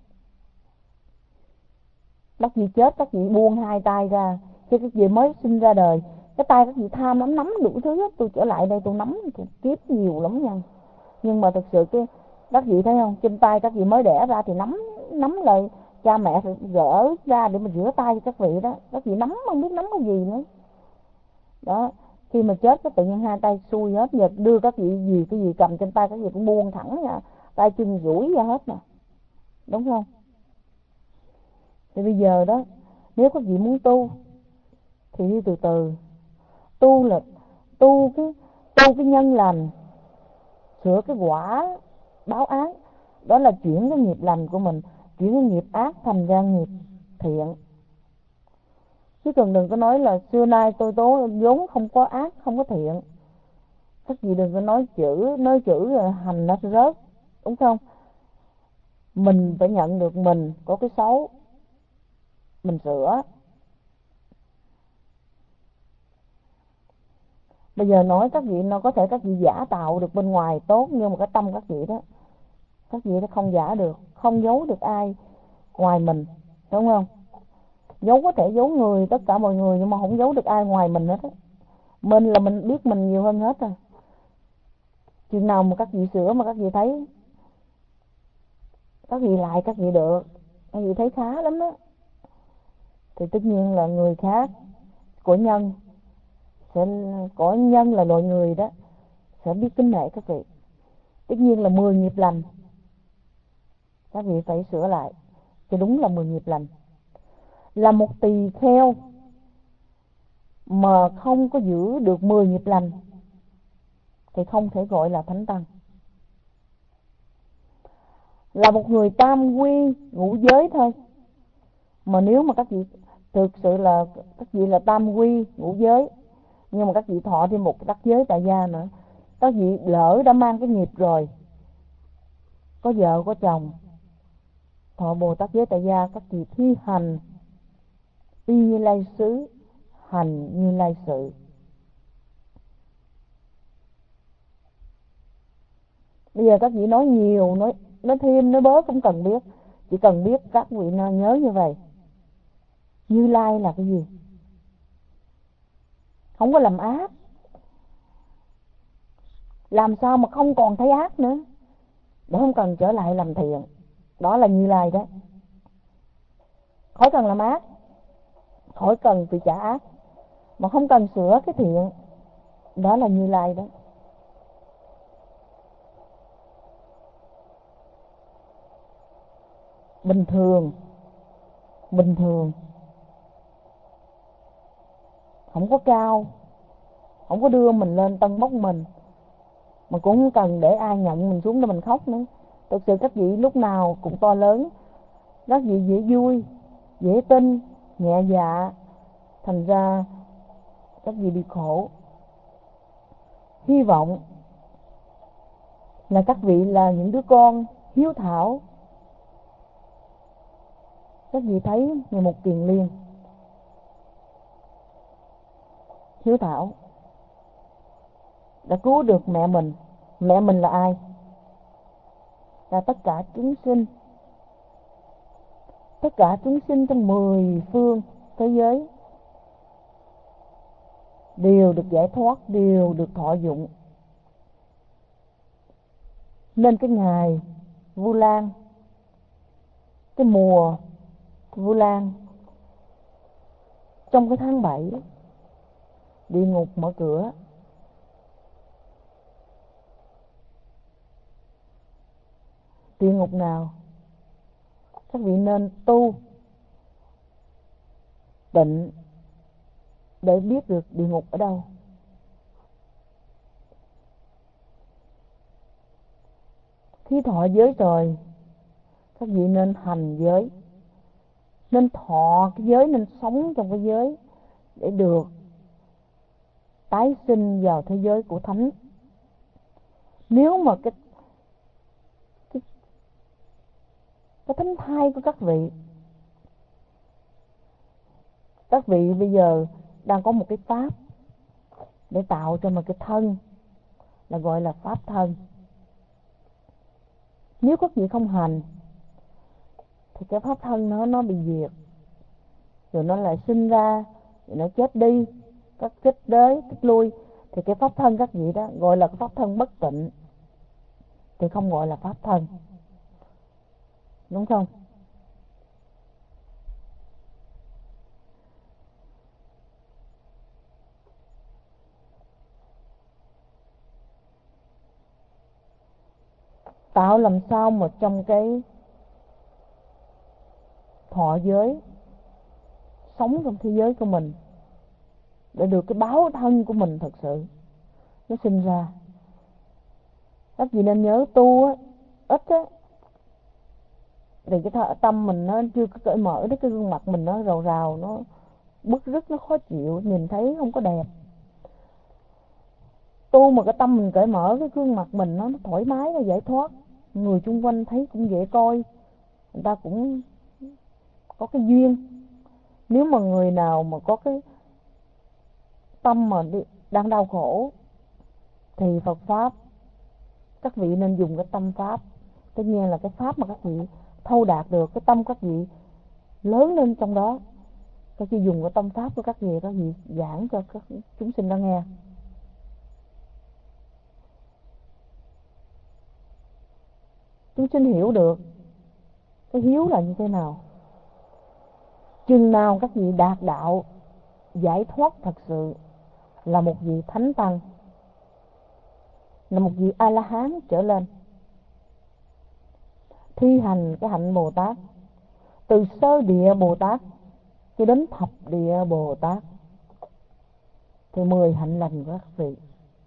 Các vị chết, các vị buông hai tay ra. Khi các vị mới sinh ra đời, cái tay các vị tham lắm, nắm đủ thứ hết. Tôi trở lại đây tôi nắm kiếp nhiều lắm nha. Nhưng mà thực sự cái các vị thấy không, trên tay các vị mới đẻ ra thì nắm lại, cha mẹ phải gỡ ra để mà rửa tay cho các vị đó. Các vị nắm không biết nắm cái gì nữa đó. Khi mà chết cái tự nhiên hai tay xuôi hết, giờ đưa các vị gì cái gì cầm trên tay các vị cũng buông thẳng nha, tay chân duỗi ra hết nè, đúng không? Thì bây giờ đó, nếu các vị muốn tu thì đi từ từ. Tu là tu cái nhân lành, sửa cái quả báo án, đó là chuyển cái nghiệp lành của mình, chuyển cái nghiệp ác thành ra nghiệp thiện. Chứ cần đừng có nói là xưa nay tôi tố vốn không có ác, không có thiện. Các vị đừng có nói chữ rồi hành nó rớt, đúng không? Mình phải nhận được mình có cái xấu, mình sửa. Bây giờ nói các vị nó có thể các vị giả tạo được bên ngoài tốt, nhưng mà cái tâm các vị đó, các vị đó không giả được, không giấu được ai ngoài mình, đúng không? Giấu có thể giấu người, tất cả mọi người, nhưng mà không giấu được ai ngoài mình hết á. Mình là mình biết mình nhiều hơn hết rồi. Chừng nào mà các vị sửa mà các vị thấy các vị lại các vị được, các vị thấy khá lắm đó, thì tất nhiên là người khác của nhân sẽ, có nhân là loại người đó sẽ biết kính nể các vị. Tất nhiên là 10 nghiệp lành các vị phải sửa lại thì đúng là 10 nghiệp lành. Là một tỳ kheo mà không có giữ được 10 nghiệp lành thì không thể gọi là thánh tăng. Là một người tam quy ngũ giới thôi, mà nếu mà các vị thực sự là các vị là tam quy ngũ giới, nhưng mà các vị thọ thêm một đắc giới tại gia nữa, các vị lỡ đã mang cái nghiệp rồi, có vợ có chồng, thọ Bồ Tát giới tại gia, các vị thi hành y như lai xứ, hành như lai sự. Bây giờ các vị nói nhiều, nói thêm, nói bớt không cần biết, chỉ cần biết các vị nên nhớ như vậy. Như Lai là cái gì? Không có làm ác, làm sao mà không còn thấy ác nữa, để không cần trở lại làm thiện. Đó là Như Lai đó. Khỏi cần làm ác, khỏi cần bị trả ác, mà không cần sửa cái thiện, đó là Như Lai đó. Bình thường, không có cao, không có đưa mình lên tân bốc mình, mà cũng không cần để ai nhận mình xuống để mình khóc nữa. Thực sự các vị lúc nào cũng to lớn, các vị dễ vui, dễ tin, nhẹ dạ, thành ra các vị bị khổ. Hy vọng là các vị là những đứa con hiếu thảo. Các vị thấy Ngày Mục Kiền Liên hiếu thảo đã cứu được mẹ mình. Mẹ mình là ai? Là tất cả chúng sinh. Tất cả chúng sinh trong 10 phương thế giới đều được giải thoát, đều được thọ dụng. Nên cái ngày Vu Lan, cái mùa Vu Lan, trong cái tháng 7, địa ngục mở cửa. Địa ngục nào? Các vị nên tu tịnh để biết được địa ngục ở đâu. Khi thọ giới rồi, các vị nên hành giới, nên thọ cái giới, nên sống trong cái giới để được tái sinh vào thế giới của thánh. Nếu mà cái thánh thai của các vị bây giờ đang có một cái pháp để tạo cho một cái thân, là gọi là pháp thân. Nếu các vị không hành thì cái pháp thân nó bị diệt, rồi nó lại sinh ra, rồi nó chết đi, các kết đới tích lui, thì cái pháp thân các vị đó gọi là cái pháp thân bất tịnh, thì không gọi là pháp thân, đúng không? tạo làm sao mà trong cái thọ giới, sống trong thế giới của mình, để được cái báo thân của mình thật sự nó sinh ra. Các vị nên nhớ tu á, ít á, thì cái tâm mình nó chưa có cởi mở, cái gương mặt mình nó rầu rào, nó bứt rứt, nó khó chịu, nhìn thấy không có đẹp. Tu mà cái tâm mình cởi mở, cái gương mặt mình nó thoải mái, nó giải thoát, người xung quanh thấy cũng dễ coi, người ta cũng có cái duyên. Nếu mà người nào mà có cái tâm mà đang đau khổ thì Phật Pháp, các vị nên dùng cái tâm Pháp. Tất nhiên là cái Pháp mà các vị thâu đạt được, cái tâm các vị lớn lên trong đó, các vị dùng cái tâm Pháp của các vị giảng cho các chúng sinh đã nghe. Chúng sinh hiểu được cái hiếu là như thế nào. Chừng nào các vị đạt đạo giải thoát thật sự, là một vị thánh tăng, là một vị A La Hán trở lên, thi hành cái hạnh Bồ Tát, từ sơ địa Bồ Tát cho đến thập địa Bồ Tát, thì 10 hạnh lành của các vị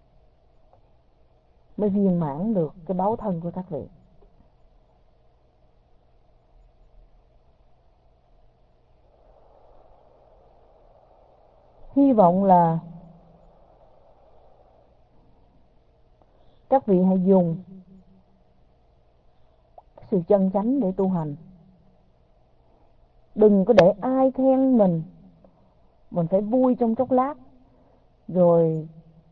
mới viên mãn được cái báo thân của các vị. Hy vọng là các vị hãy dùng sự chân chánh để tu hành. Đừng có để ai khen mình phải vui trong chốc lát, rồi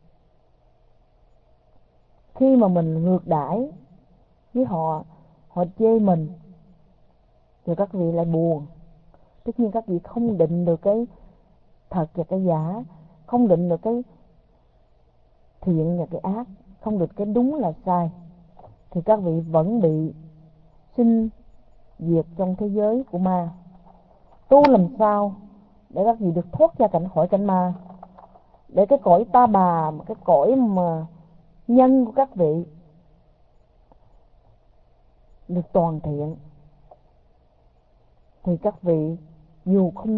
khi mà mình ngược đãi với họ chê mình, rồi các vị lại buồn. Tất nhiên các vị không định được cái thật và cái giả, không định được cái thiện và cái ác, không được cái đúng là sai, thì các vị vẫn bị sinh diệt trong thế giới của ma. Tu làm sao để các vị được thoát ra khỏi cảnh ma, để cái cõi ta bà, cái cõi mà nhân của các vị được toàn thiện, thì các vị dù không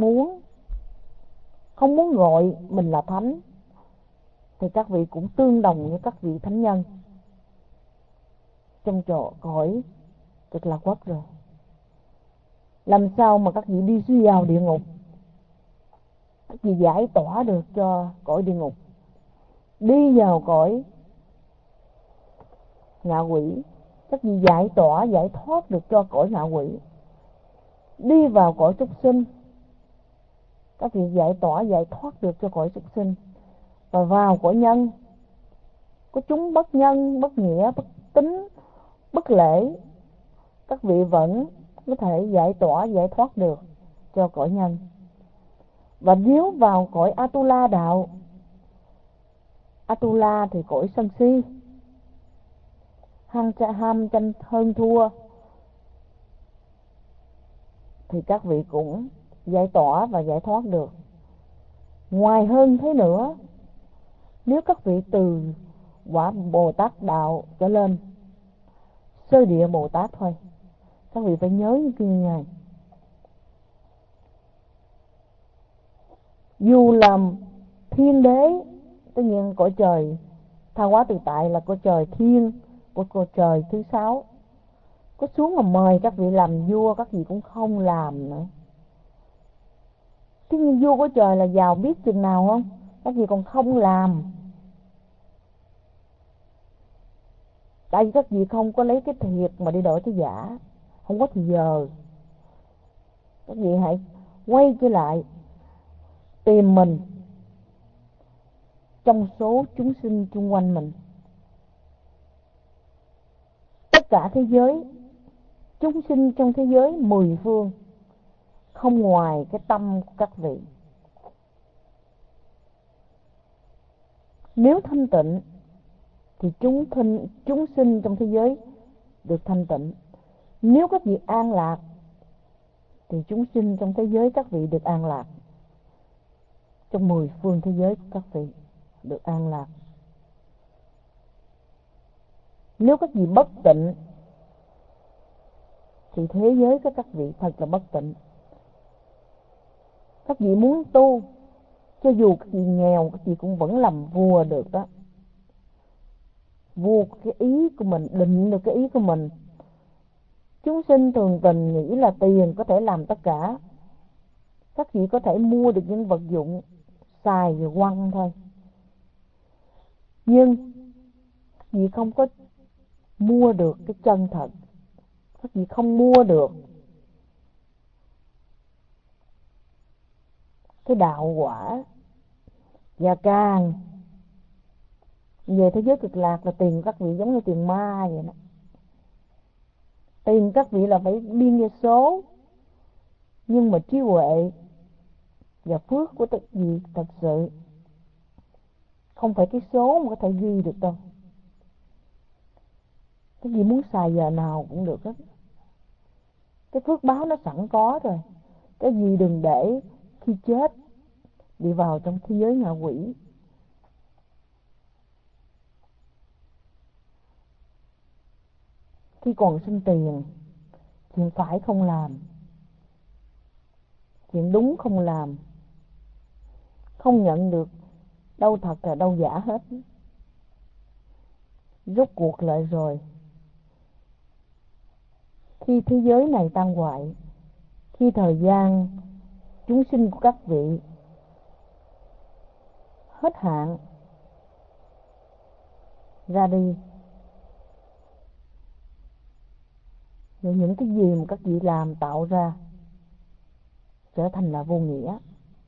muốn gọi mình là thánh, thì các vị cũng tương đồng với các vị thánh nhân trong cõi Cực Lạc Quốc rồi. Làm sao mà các vị đi vào địa ngục, các vị giải tỏa được cho cõi địa ngục, đi vào cõi ngạ quỷ, các vị giải tỏa giải thoát được cho cõi ngạ quỷ, đi vào cõi súc sinh, các vị giải tỏa giải thoát được cho cõi súc sinh, và vào cõi nhân. Có chúng bất nhân, bất nghĩa, bất tín, bất lễ, các vị vẫn có thể giải tỏa giải thoát được cho cõi nhân. Và nếu vào cõi Atula đạo, Atula thì cõi sân si, ham tranh hơn thua, thì các vị cũng giải tỏa và giải thoát được. Ngoài hơn thế nữa, nếu các vị từ quả Bồ Tát đạo trở lên, sơ địa Bồ Tát thôi, các vị phải nhớ những cái này. Dù làm thiên đế, tất nhiên cõi trời tha hóa tự tại là cõi trời thiên, của cõi trời thứ 6, có xuống mà mời các vị làm vua, các vị cũng không làm nữa. Thế nhưng vua của trời là giàu biết chừng nào không? Các vị còn không làm. Tại vì các vị không có lấy cái thiệt mà đi đổi cái giả, không có thì giờ. Các vị hãy quay trở lại tìm mình trong số chúng sinh xung quanh mình. Tất cả thế giới, chúng sinh trong thế giới 10 phương, không ngoài cái tâm của các vị. Nếu thanh tịnh thì chúng sinh trong thế giới được thanh tịnh. Nếu các vị an lạc thì chúng sinh trong thế giới các vị được an lạc. Trong 10 phương thế giới của các vị được an lạc. Nếu các vị bất tịnh thì thế giới của các vị thật là bất tịnh. Các vị muốn tu, cho dù các vị nghèo, các vị cũng vẫn làm vua được đó. Vua cái ý của mình, định được cái ý của mình. Chúng sinh thường tình nghĩ là tiền có thể làm tất cả. Các vị có thể mua được những vật dụng xài rồi quăng thôi, nhưng các vị không có mua được cái chân thật. Các vị không mua được cái đạo quả. Và càng về thế giới cực lạc là tiền các vị giống như tiền ma vậy đó. Tiền các vị là phải biên ra số, nhưng mà trí huệ và phước của các vị thật sự không phải cái số mà có thể ghi được đâu. Cái gì muốn xài giờ nào cũng được hết. Cái phước báo nó sẵn có rồi. Cái gì đừng để khi chết đi vào trong thế giới ngạ quỷ. Khi còn sinh tiền, chuyện phải không làm, chuyện đúng không làm, không nhận được đâu thật là đâu giả hết. Rốt cuộc lại rồi, khi thế giới này tan hoại, khi thời gian chúng sinh của các vị hết hạn ra đi, rồi những cái gì mà các vị làm tạo ra trở thành là vô nghĩa.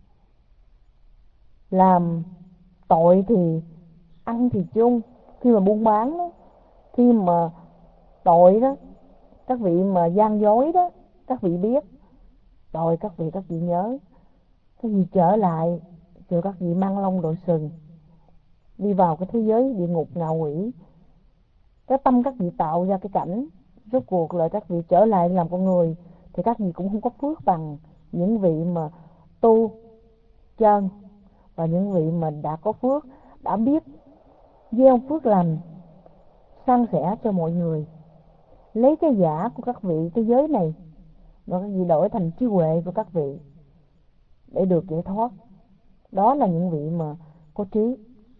Làm tội thì ăn thì chung. Khi mà buôn bán đó, khi mà tội đó, các vị mà gian dối đó, các vị biết rồi, các vị nhớ. Các vị trở lại rồi các vị mang lông đội sừng đi vào cái thế giới địa ngục ngạ quỷ. Cái tâm các vị tạo ra cái cảnh, rốt cuộc lại các vị trở lại làm con người thì các vị cũng không có phước bằng những vị mà tu chân, và những vị mà đã có phước, đã biết gieo phước lành san sẻ cho mọi người, lấy cái giả của các vị thế giới này và các vị đổi thành trí huệ của các vị để được giải thoát. Đó là những vị mà có trí.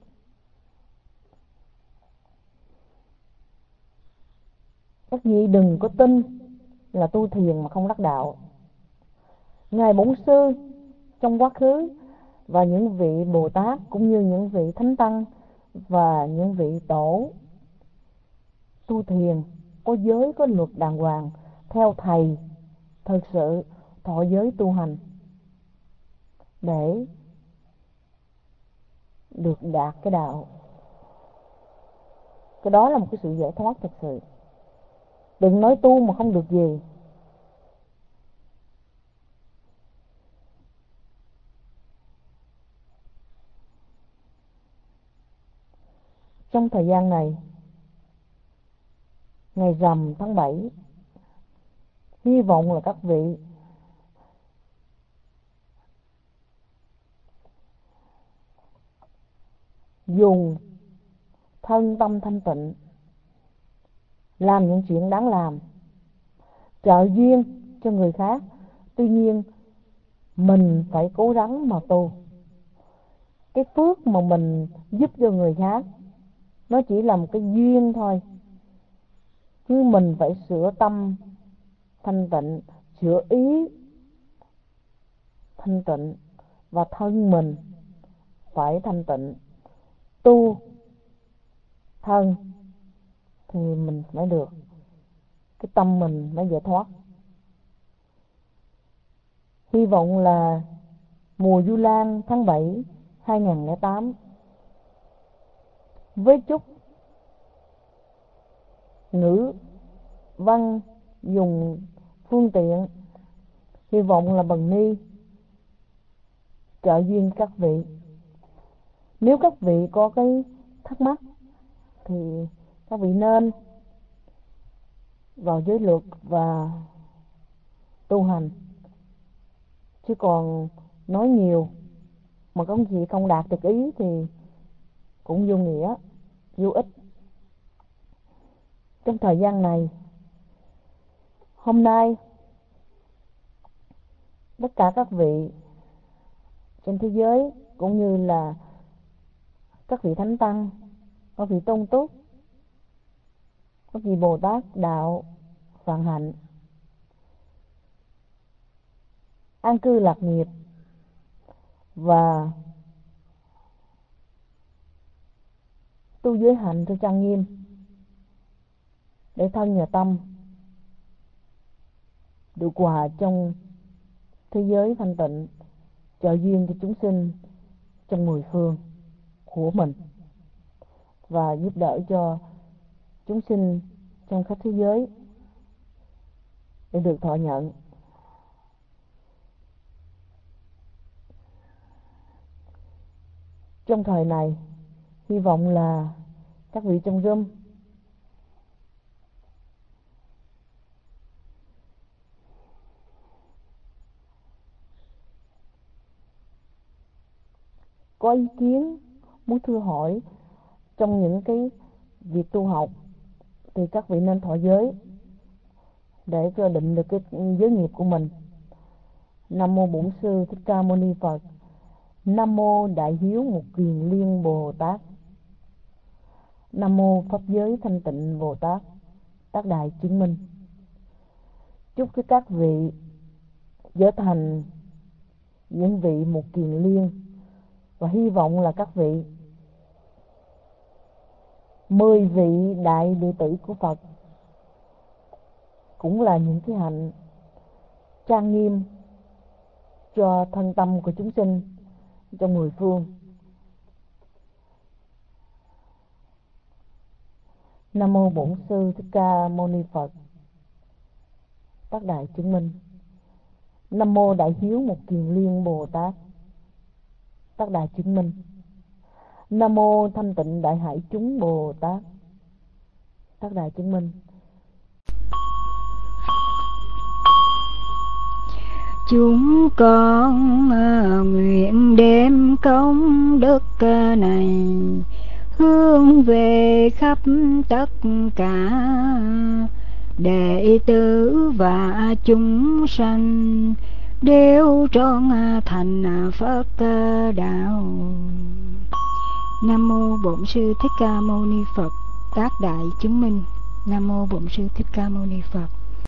Các vị đừng có tin là tu thiền mà không đắc đạo. Ngài Bổn Sư trong quá khứ và những vị Bồ Tát cũng như những vị Thánh Tăng và những vị Tổ tu thiền có giới có luật đàng hoàng, theo thầy thực sự thọ giới tu hành để được đạt cái đạo. Cái đó là một cái sự giải thoát thật sự. Đừng nói tu mà không được gì. Trong thời gian này, ngày rằm tháng 7, hy vọng là các vị dùng thân tâm thanh tịnh làm những chuyện đáng làm, trợ duyên cho người khác. Tuy nhiên mình phải cố gắng mà tu. Cái phước mà mình giúp cho người khác nó chỉ là một cái duyên thôi, chứ mình phải sửa tâm thanh tịnh, sửa ý thanh tịnh, và thân mình phải thanh tịnh. Tu thân thì mình mới được, cái tâm mình mới giải thoát. Hy vọng là mùa Vu Lan tháng 7 2008 với chút ngữ văn dùng phương tiện, hy vọng là Bần Ni trợ duyên các vị. Nếu các vị có cái thắc mắc thì các vị nên vào giới luật và tu hành, chứ còn nói nhiều mà các vị không đạt được ý thì cũng vô nghĩa, vô ích. Trong thời gian này Hôm nay tất cả các vị trên thế giới cũng như là các vị thánh tăng, các vị tôn túc, các vị Bồ Tát đạo vạn hạnh an cư lạc nghiệp và tu giới hạnh cho trang nghiêm để thân và tâm được hòa trong thế giới thanh tịnh, trợ duyên cho chúng sinh trong mười phương của mình và giúp đỡ cho chúng sinh trong khắp thế giới để được thọ nhận. Trong thời này, hy vọng là các vị trong room có ý kiến muốn thưa hỏi trong những cái việc tu học thì các vị nên thọ giới để cho định được cái giới nghiệp của mình. Nam mô Bổn Sư Thích Ca Mâu Ni Phật. Nam mô Đại Hiếu Một Kiền Liên Bồ Tát. Nam mô Pháp Giới Thanh Tịnh Bồ Tát, tác đại chứng minh. Chúc cho các vị trở thành những vị một kiền liên, và hy vọng là các vị 10 vị đại đệ tử của Phật cũng là những cái hạnh trang nghiêm cho thân tâm của chúng sinh trong mười phương. Nam mô Bổn Sư Thích Ca Mâu Ni Phật, tác đại chứng minh. Nam mô Đại Hiếu Một Kiền Liên Bồ Tát, tác đại chứng minh. Nam mô Thanh Tịnh Đại Hải Chúng Bồ Tát, tác đại chứng minh. Chúng con nguyện đem công đức này hướng về khắp tất cả đệ tử và chúng sanh đều trọn thành Phật đạo. Nam mô Bổn Sư Thích Ca Mâu Ni Phật, tác đại chứng minh. Nam mô Bổn Sư Thích Ca Mâu Ni Phật.